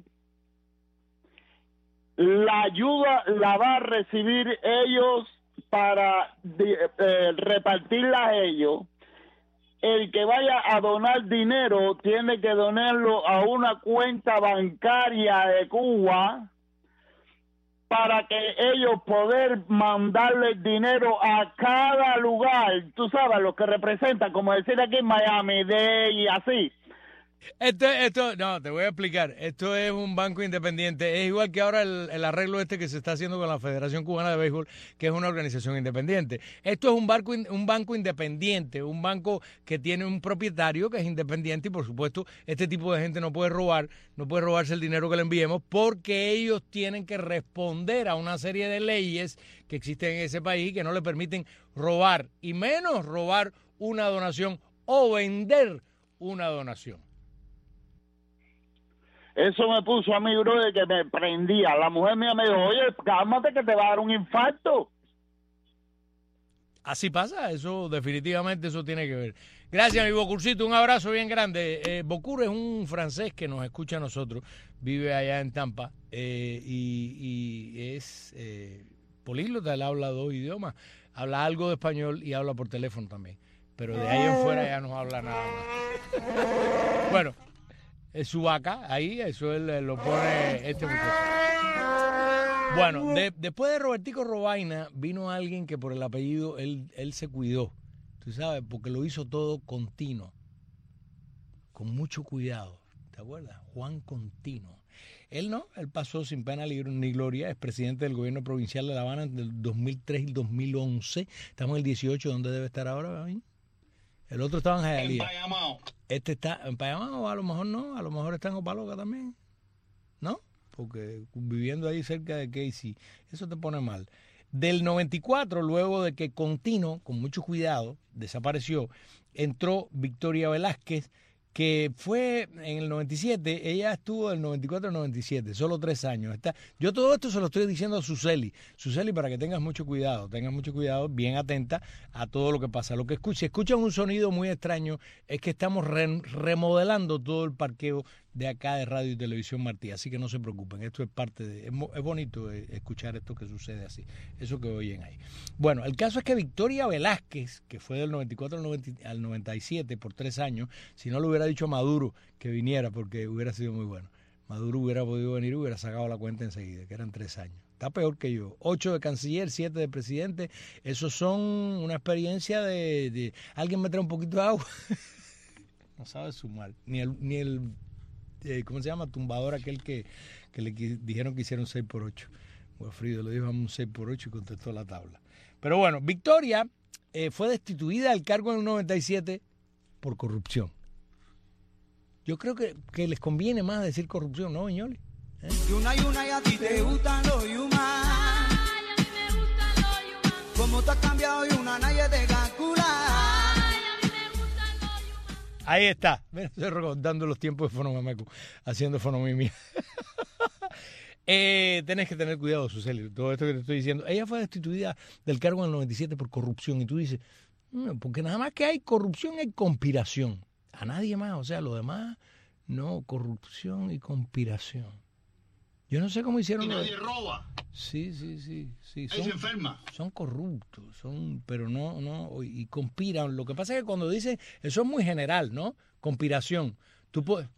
la ayuda la va a recibir ellos para de, eh, repartirla a ellos. El que vaya a donar dinero tiene que donarlo a una cuenta bancaria de Cuba para que ellos poder mandarle dinero a cada lugar, tú sabes, lo que representan, como decir aquí en Miami, de y así. Esto, esto, no, te voy a explicar. Esto es un banco independiente. Es igual que ahora el, el arreglo este que se está haciendo con la Federación Cubana de Béisbol, que es una organización independiente. Esto es un banco, un banco independiente, un banco que tiene un propietario que es independiente y, por supuesto, este tipo de gente no puede robar, no puede robarse el dinero que le enviemos porque ellos tienen que responder a una serie de leyes que existen en ese país que no le permiten robar, y menos robar una donación o vender una donación. Eso me puso a mí, bro, de que me prendía. La mujer mía me dijo, oye, cálmate que te va a dar un infarto. Así pasa, eso definitivamente eso tiene que ver. Gracias, mi Bocurcito, un abrazo bien grande. Eh, Bocur es un francés que nos escucha a nosotros, vive allá en Tampa eh, y, y es eh, políglota, él habla dos idiomas, habla algo de español y habla por teléfono también, pero de ahí en fuera ya no habla nada más. Bueno, es su vaca, ahí, eso él lo pone este muchacho. Bueno, de, después de Robertico Robaina, vino alguien que por el apellido, él, él se cuidó, tú sabes, porque lo hizo todo continuo, con mucho cuidado, ¿te acuerdas? Juan Contino. Él no, él pasó sin pena ni gloria, es presidente del gobierno provincial de La Habana del dos mil tres y dos mil once, estamos en el dieciocho, ¿dónde debe estar ahora? El otro estaba en Jayalía. Este está en Payamao, a lo mejor no, a lo mejor está en Opaloca también, ¿no? Porque viviendo ahí cerca de Casey, eso te pone mal. Del noventa y cuatro, luego de que Contino, con mucho cuidado, desapareció, entró Victoria Velázquez, que fue en el noventa y siete, ella estuvo del noventa y cuatro al noventa y siete, solo tres años. Está, yo todo esto se lo estoy diciendo a Suseli. Suseli, para que tengas mucho cuidado, tengas mucho cuidado, bien atenta a todo lo que pasa. Lo que escucha, si escuchan un sonido muy extraño, es que estamos re, remodelando todo el parqueo de acá de Radio y Televisión Martí, así que no se preocupen, esto es parte de, es, es bonito escuchar esto que sucede así, eso que oyen ahí. Bueno, el caso es que Victoria Velázquez, que fue del noventa y cuatro al, noventa, al noventa y siete por tres años, si no le hubiera dicho a Maduro que viniera, porque hubiera sido muy bueno, Maduro hubiera podido venir y hubiera sacado la cuenta enseguida, que eran tres años. Está peor que yo. Ocho de canciller, siete de presidente. Esos son una experiencia de... de ¿alguien me trae un poquito de agua? No sabe sumar. Ni el... Ni el eh, ¿cómo se llama? Tumbador aquel que, que le dijeron que hiciera un seis por ocho. Guafrido le dijo a un seis por ocho y contestó la tabla. Pero bueno, Victoria eh, fue destituida del cargo en el noventa y siete por corrupción. Yo creo que, que les conviene más decir corrupción, ¿no, Viñoli? ¿Eh? Yuna, yuna, y a ti te gustan los Yuma. Ay, a mí me gustan los Yuma. Como tú has cambiado, Yuna, nadie te calcula. Ay, a mí me gustan los Yuma. Ahí está. Me estoy recordando los tiempos de Fonomameco, haciendo fonomimia. eh, tenés que tener cuidado, Suseli, todo esto que te estoy diciendo. Ella fue destituida del cargo en el noventa y siete por corrupción. Y tú dices, no, porque nada más que hay corrupción, hay conspiración. A nadie más, o sea, lo demás, no, corrupción y conspiración. Yo no sé cómo hicieron. Y nadie los... roba. Sí, sí, sí. sí. Ahí se enferma. Son corruptos, son, pero no, no, y conspiran. Lo que pasa es que cuando dicen, eso es muy general, ¿no? Conspiración. Tú puedes.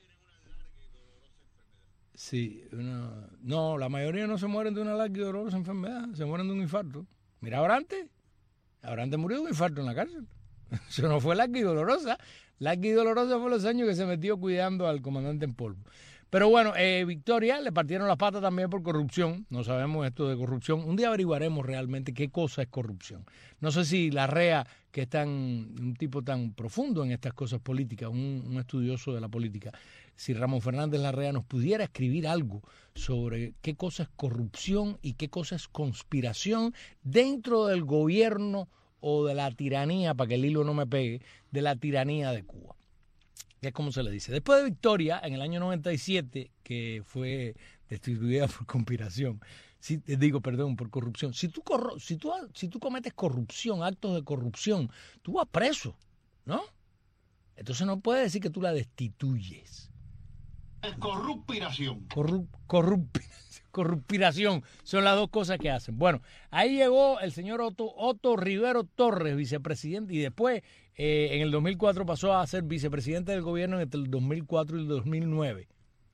Sí, una... no, la mayoría no se mueren de una larga y dolorosa enfermedad, se mueren de un infarto. Mira, Abrante, Abrante murió de un infarto en la cárcel. Eso no fue larga y dolorosa. Larga y dolorosa fue los años que se metió cuidando al comandante en polvo. Pero bueno, eh, Victoria le partieron las patas también por corrupción. No sabemos esto de corrupción. Un día averiguaremos realmente qué cosa es corrupción. No sé si Larrea, que es tan, un tipo tan profundo en estas cosas políticas, un, un estudioso de la política, si Ramón Fernández Larrea nos pudiera escribir algo sobre qué cosa es corrupción y qué cosa es conspiración dentro del gobierno o de la tiranía, para que el hilo no me pegue, de la tiranía de Cuba. Que es como se le dice. Después de Victoria, en el año noventa y siete, que fue destituida por conspiración, si, digo, perdón, por corrupción, si tú, corro, si, tú, si tú cometes corrupción, actos de corrupción, tú vas preso, ¿no? Entonces no puedes decir que tú la destituyes. Es corrupiración. Corrup, corrup, corrupiración, son las dos cosas que hacen. Bueno, ahí llegó el señor Otto, Otto Rivero Torres, vicepresidente, y después eh, en el dos mil cuatro pasó a ser vicepresidente del gobierno entre el dos mil cuatro y el dos mil nueve.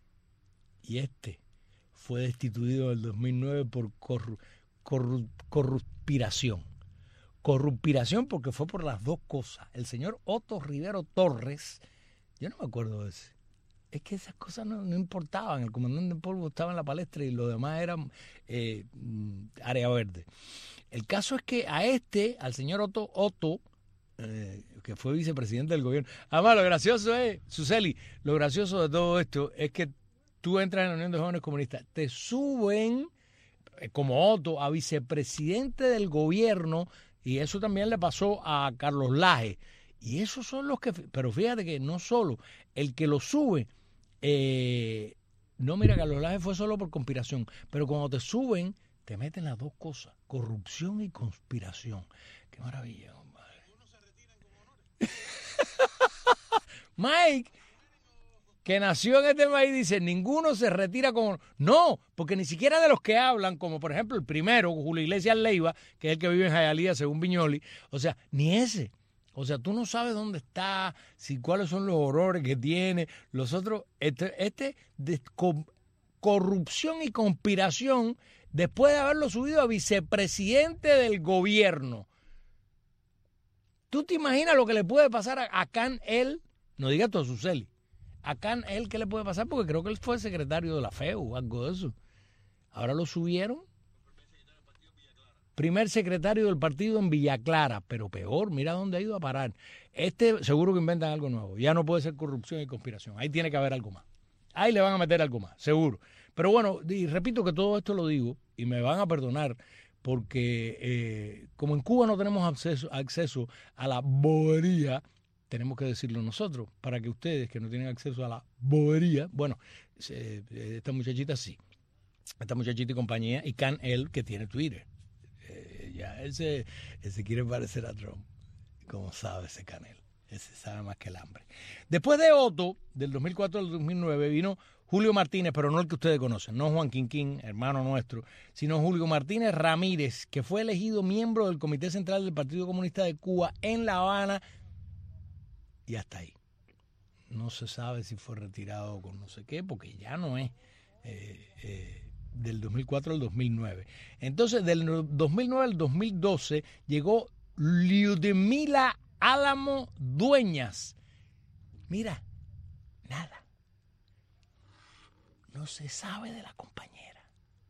Y este fue destituido en el dos mil nueve por corru, corru, corrupiración. Corrupiración porque fue por las dos cosas. El señor Otto Rivero Torres, yo no me acuerdo de ese. Es que esas cosas no, no importaban. El comandante en polvo estaba en la palestra y lo demás era eh, área verde. El caso es que a este, al señor Otto, Otto eh, que fue vicepresidente del gobierno. Además, lo gracioso es, Suseli, lo gracioso de todo esto es que tú entras en la Unión de Jóvenes Comunistas, te suben eh, como Otto a vicepresidente del gobierno, y eso también le pasó a Carlos Laje. Y esos son los que... Pero fíjate que no solo el que lo sube... Eh, no, mira, Carlos Laje fue solo por conspiración. Pero cuando te suben, te meten las dos cosas. Corrupción y conspiración. Qué maravilla, compadre. Mike, que nació en este país, dice, ninguno se retira con... No, porque ni siquiera de los que hablan, como por ejemplo el primero, Julio Iglesias Leiva, que es el que vive en Hialeah, según Viñoli. O sea, ni ese... O sea, tú no sabes dónde está, si cuáles son los horrores que tiene. Los otros, este, este de co, corrupción y conspiración, después de haberlo subido a vicepresidente del gobierno. ¿Tú te imaginas lo que le puede pasar a, a Can El? No digas tú a Suseli. A Can El, ¿qué le puede pasar? Porque creo que él fue secretario de la F E U o algo de eso. Ahora lo subieron. Primer secretario del partido en Villa Clara, pero peor, mira dónde ha ido a parar. Este seguro que inventan algo nuevo. Ya no puede ser corrupción y conspiración. Ahí tiene que haber algo más. Ahí le van a meter algo más, seguro. Pero bueno, y repito que todo esto lo digo, y me van a perdonar, porque eh, como en Cuba no tenemos acceso, acceso a la bobería, tenemos que decirlo nosotros, para que ustedes que no tienen acceso a la bobería, bueno, eh, esta muchachita sí, esta muchachita y compañía, y Can El, que tiene Twitter. Ya, él se, él se quiere parecer a Trump, como sabe ese Canel. ese sabe más que el hambre. Después de Otto, del dos mil cuatro al dos mil nueve, vino Julio Martínez, pero no el que ustedes conocen, no Juan Quinquín, hermano nuestro, sino Julio Martínez Ramírez, que fue elegido miembro del Comité Central del Partido Comunista de Cuba en La Habana, y hasta ahí. No se sabe si fue retirado con no sé qué, porque ya no es eh, eh, del dos mil cuatro al dos mil nueve. Entonces, del dos mil nueve al dos mil doce llegó Liudmila Álamo Dueñas. Mira, nada. No se sabe de la compañera.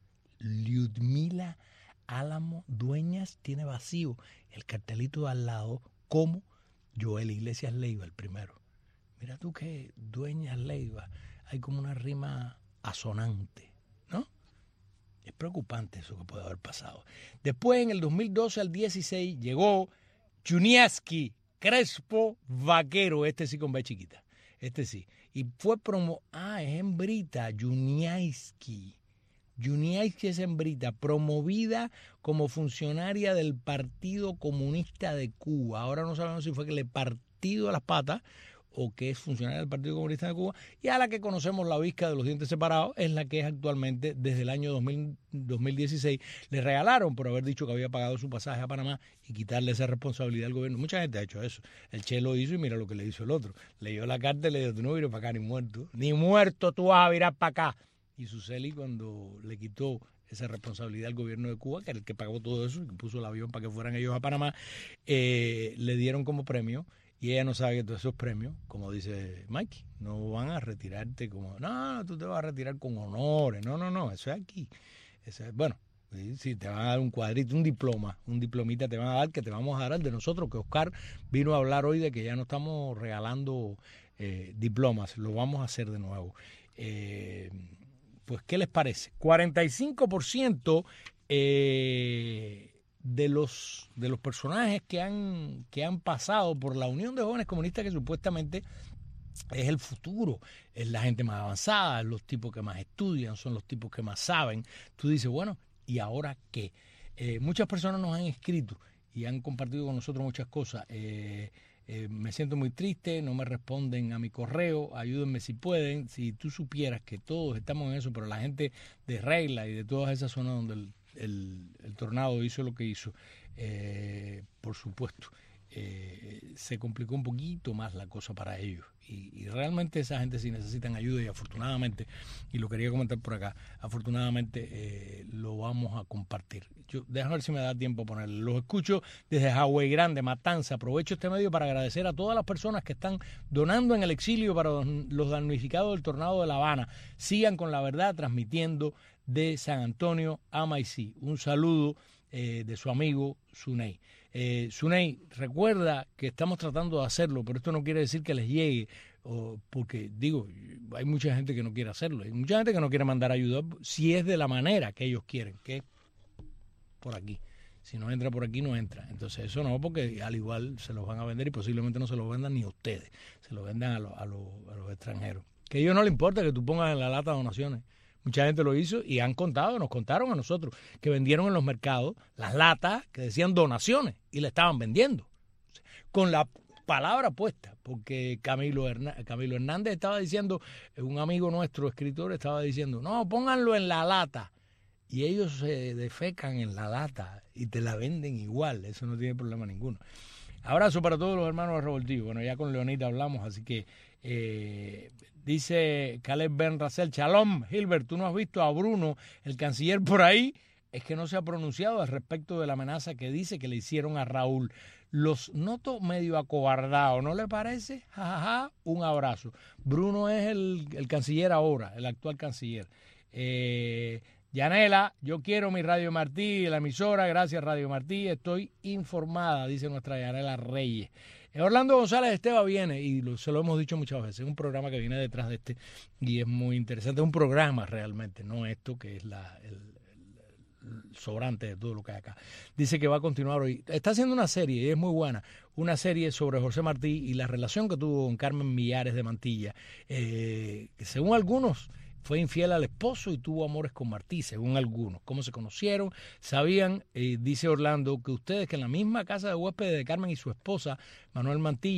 Liudmila Álamo Dueñas tiene vacío el cartelito de al lado, como Joel Iglesias Leiva, el primero. Mira tú que Dueñas Leiva, hay como una rima asonante, ¿no? Es preocupante eso que puede haber pasado. Después, en el dos mil doce al dieciséis, llegó Juniaski Crespo Vaquero, este sí con B chiquita, este sí. Y fue promo... Ah, es hembrita, Juniaski. Juniaski es hembrita, promovida como funcionaria del Partido Comunista de Cuba. Ahora no sabemos si fue que le partido a las patas o que es funcionaria del Partido Comunista de Cuba, y a la que conocemos la visca de los dientes separados es la que es actualmente desde el año dos mil, dos mil dieciséis. Le regalaron por haber dicho que había pagado su pasaje a Panamá y quitarle esa responsabilidad al gobierno. Mucha gente ha hecho eso. El Che lo hizo y mira lo que le hizo el otro. Leyó la carta y le dijo, tú no vienes para acá ni muerto. Ni muerto tú vas a virar para acá. Y Suseli, cuando le quitó esa responsabilidad al gobierno de Cuba, que era el que pagó todo eso, y que puso el avión para que fueran ellos a Panamá, eh, le dieron como premio. Y ella no sabe que todos esos premios, como dice Mikey, no van a retirarte como, no, tú te vas a retirar con honores. No, no, no, eso es aquí. Eso es, bueno, sí, te van a dar un cuadrito, un diploma, un diplomita te van a dar, que te vamos a dar al de nosotros, que Oscar vino a hablar hoy de que ya no estamos regalando eh, diplomas, lo vamos a hacer de nuevo. Eh, pues, ¿qué les parece? cuarenta y cinco por ciento eh, de los de los personajes que han que han pasado por la Unión de Jóvenes Comunistas, que supuestamente es el futuro, es la gente más avanzada, los tipos que más estudian, son los tipos que más saben. Tú dices, bueno, ¿y ahora qué? Eh, muchas personas nos han escrito y han compartido con nosotros muchas cosas. Eh, eh, me siento muy triste, no me responden a mi correo, ayúdenme si pueden. Si tú supieras que todos estamos en eso, pero la gente de Regla y de todas esas zonas donde el El, el tornado hizo lo que hizo, eh, por supuesto, eh, se complicó un poquito más la cosa para ellos. Y, y realmente esa gente sí necesitan ayuda, y afortunadamente, y lo quería comentar por acá, afortunadamente eh, lo vamos a compartir. Yo, déjame ver si me da tiempo a ponerlo. Los escucho desde Hawái Grande, Matanza. Aprovecho este medio para agradecer a todas las personas que están donando en el exilio para los damnificados del tornado de La Habana. Sigan con la verdad transmitiendo de San Antonio a Maicí. Un saludo eh, de su amigo Suney. Eh, Suney, recuerda que estamos tratando de hacerlo, pero esto no quiere decir que les llegue, o, porque digo, hay mucha gente que no quiere hacerlo, hay mucha gente que no quiere mandar ayuda si es de la manera que ellos quieren, que es por aquí. Si no entra por aquí, no entra. Entonces eso no, porque al igual se los van a vender y posiblemente no se los vendan ni a ustedes, se los vendan a, lo, a, lo, a los extranjeros. Que a ellos no les importa que tú pongas en la lata donaciones. Mucha gente lo hizo y han contado, nos contaron a nosotros, que vendieron en los mercados las latas que decían donaciones y le estaban vendiendo. Con la palabra puesta, porque Camilo Hernández, Camilo Hernández estaba diciendo, un amigo nuestro, escritor, estaba diciendo, no, pónganlo en la lata. Y ellos se defecan en la lata y te la venden igual, eso no tiene problema ninguno. Abrazo para todos los hermanos de Revoltivo. Bueno, ya con Leonita hablamos, así que eh, dice Caleb Ben Rassel, Shalom, Hilbert, ¿tú no has visto a Bruno, el canciller, por ahí? Es que no se ha pronunciado al respecto de la amenaza que dice que le hicieron a Raúl. Los noto medio acobardados, ¿no le parece? Ja, ja, ja. Un abrazo. Bruno es el, el canciller ahora, el actual canciller. Eh... Yanela, yo quiero mi Radio Martí, la emisora, gracias Radio Martí, estoy informada, dice nuestra Yanela Reyes. Orlando González Esteba viene, y lo, se lo hemos dicho muchas veces, es un programa que viene detrás de este y es muy interesante, es un programa realmente, no esto que es la, el, el, el sobrante de todo lo que hay acá. Dice que va a continuar hoy, está haciendo una serie y es muy buena, una serie sobre José Martí y la relación que tuvo con Carmen Millares de Mantilla, eh, que según algunos fue infiel al esposo y tuvo amores con Martí, según algunos. ¿Cómo se conocieron? Sabían, eh, dice Orlando, que ustedes que en la misma casa de huéspedes de Carmen y su esposa, Manuel Mantilla,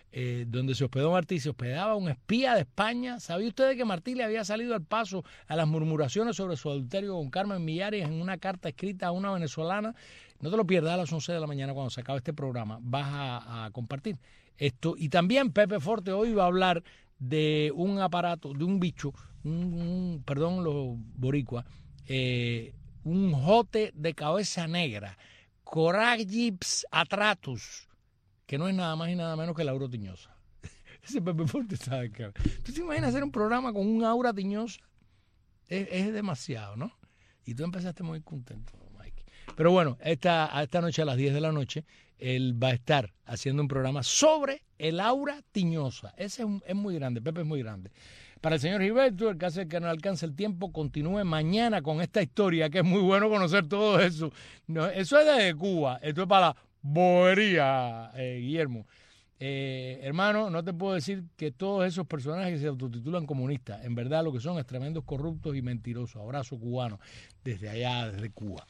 eh, donde se hospedó Martí, se hospedaba un espía de España. ¿Sabía usted que Martí le había salido al paso a las murmuraciones sobre su adulterio con Carmen Millares en una carta escrita a una venezolana? No te lo pierdas a las once de la mañana cuando se acabe este programa. Vas a, a compartir esto. Y también Pepe Forte hoy va a hablar de un aparato, de un bicho, un, un, perdón los boricuas, eh, un jote de cabeza negra, Coragips atratus, que no es nada más y nada menos que la aura tiñosa. Ese Pepe Forte está de cara. ¿Tú te imaginas hacer un programa con un aura tiñosa? Es, es demasiado, ¿no? Y tú empezaste muy contento, Mike. Pero bueno, esta, esta noche a las diez de la noche, él va a estar haciendo un programa sobre el aura tiñosa. Ese es, un, es muy grande, Pepe es muy grande. Para el señor Gilberto, el caso es que no alcance el tiempo, continúe mañana con esta historia, que es muy bueno conocer todo eso. No, eso es desde Cuba, esto es para la bobería, eh, Guillermo. Eh, hermano, no te puedo decir que todos esos personajes que se autotitulan comunistas, en verdad lo que son es tremendos corruptos y mentirosos. Abrazo cubano, desde allá, desde Cuba.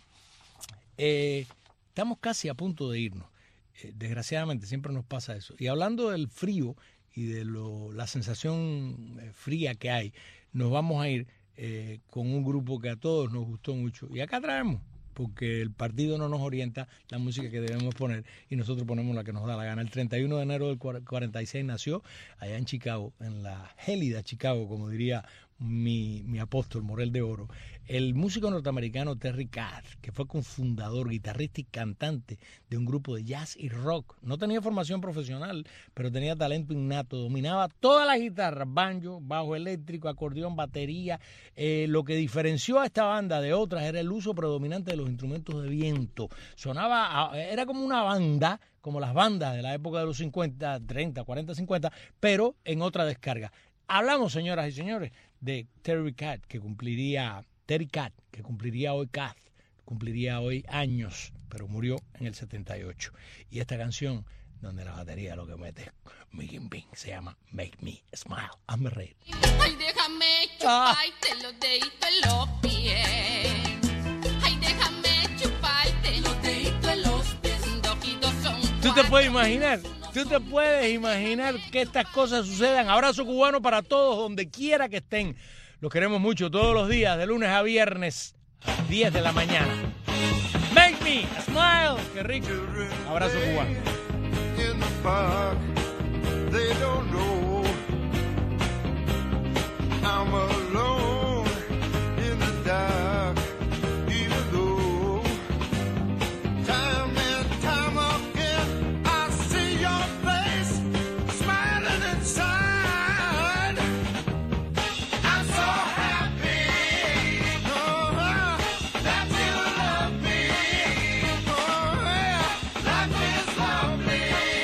Eh, estamos casi a punto de irnos. Eh, desgraciadamente siempre nos pasa eso. Y hablando del frío y de lo, la sensación fría que hay, nos vamos a ir eh, con un grupo que a todos nos gustó mucho. Y acá traemos, porque el partido no nos orienta la música que debemos poner y nosotros ponemos la que nos da la gana. El treinta y uno de enero del cuarenta y seis nació allá en Chicago, en la gélida Chicago, como diría mi, mi apóstol Morel de Oro, el músico norteamericano Terry Kath, que fue cofundador, guitarrista y cantante de un grupo de jazz y rock. No tenía formación profesional, pero tenía talento innato, dominaba todas las guitarras, banjo, bajo eléctrico, acordeón, batería. Eh, lo que diferenció a esta banda de otras era el uso predominante de los instrumentos de viento. Sonaba, era como una banda, como las bandas de la época de los cincuenta, treinta, cuarenta, cincuenta, pero en otra descarga. Hablamos, señoras y señores, de Terry Kath, que cumpliría, Terry Kath, que cumpliría hoy Kath, cumpliría hoy años, pero murió en el setenta y ocho. Y esta canción, donde la batería lo que mete es Mickey Bing, se llama Make Me Smile. Hazme reír. Ay, déjame chuparte los deditos en los pies. Ay, déjame chuparte los deditos en los pies. Doquitos son ¿Tú te puedes imaginar? ¿Tú te puedes imaginar que estas cosas sucedan? Abrazo cubano para todos, donde quiera que estén. Los queremos mucho todos los días, de lunes a viernes, a las diez de la mañana. Make me smile. Qué rico. Abrazo cubano. In the park, they don't know I'm alone in the dark, even though time and time again I see your face smiling inside. I'm so happy, oh, that you love me. Oh, yeah, life is lovely.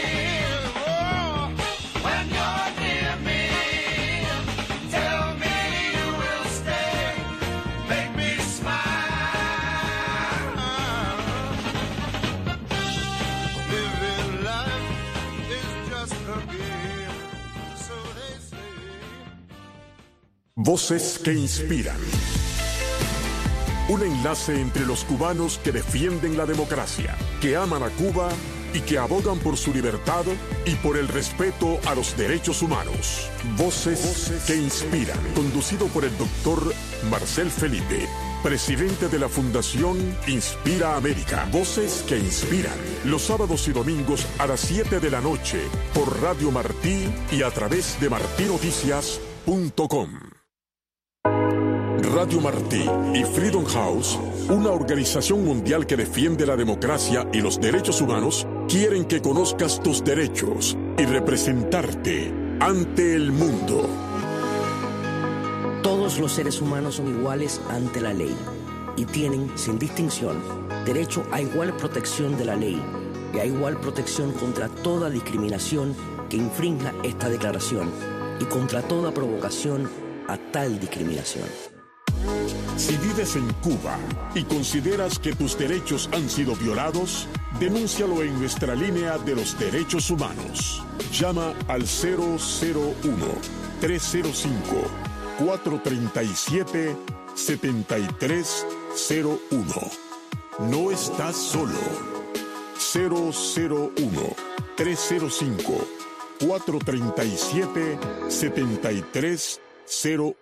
Voces que inspiran. Un enlace entre los cubanos que defienden la democracia, que aman a Cuba y que abogan por su libertad y por el respeto a los derechos humanos. Voces, Voces que inspiran. Conducido por el doctor Marcel Felipe, presidente de la Fundación Inspira América. Voces que inspiran. Los sábados y domingos a las siete de la noche por Radio Martí y a través de martí noticias punto com. Radio Martí y Freedom House, una organización mundial que defiende la democracia y los derechos humanos, quieren que conozcas tus derechos y representarte ante el mundo. Todos los seres humanos son iguales ante la ley y tienen, sin distinción, derecho a igual protección de la ley y a igual protección contra toda discriminación que infrinja esta declaración y contra toda provocación a tal discriminación. Si vives en Cuba y consideras que tus derechos han sido violados, denúncialo en nuestra línea de los derechos humanos. Llama al cero cero uno, tres cero cinco, cuatro tres siete, siete tres cero uno. No estás solo. cero cero uno, tres cero cinco, cuatro tres siete, siete tres cero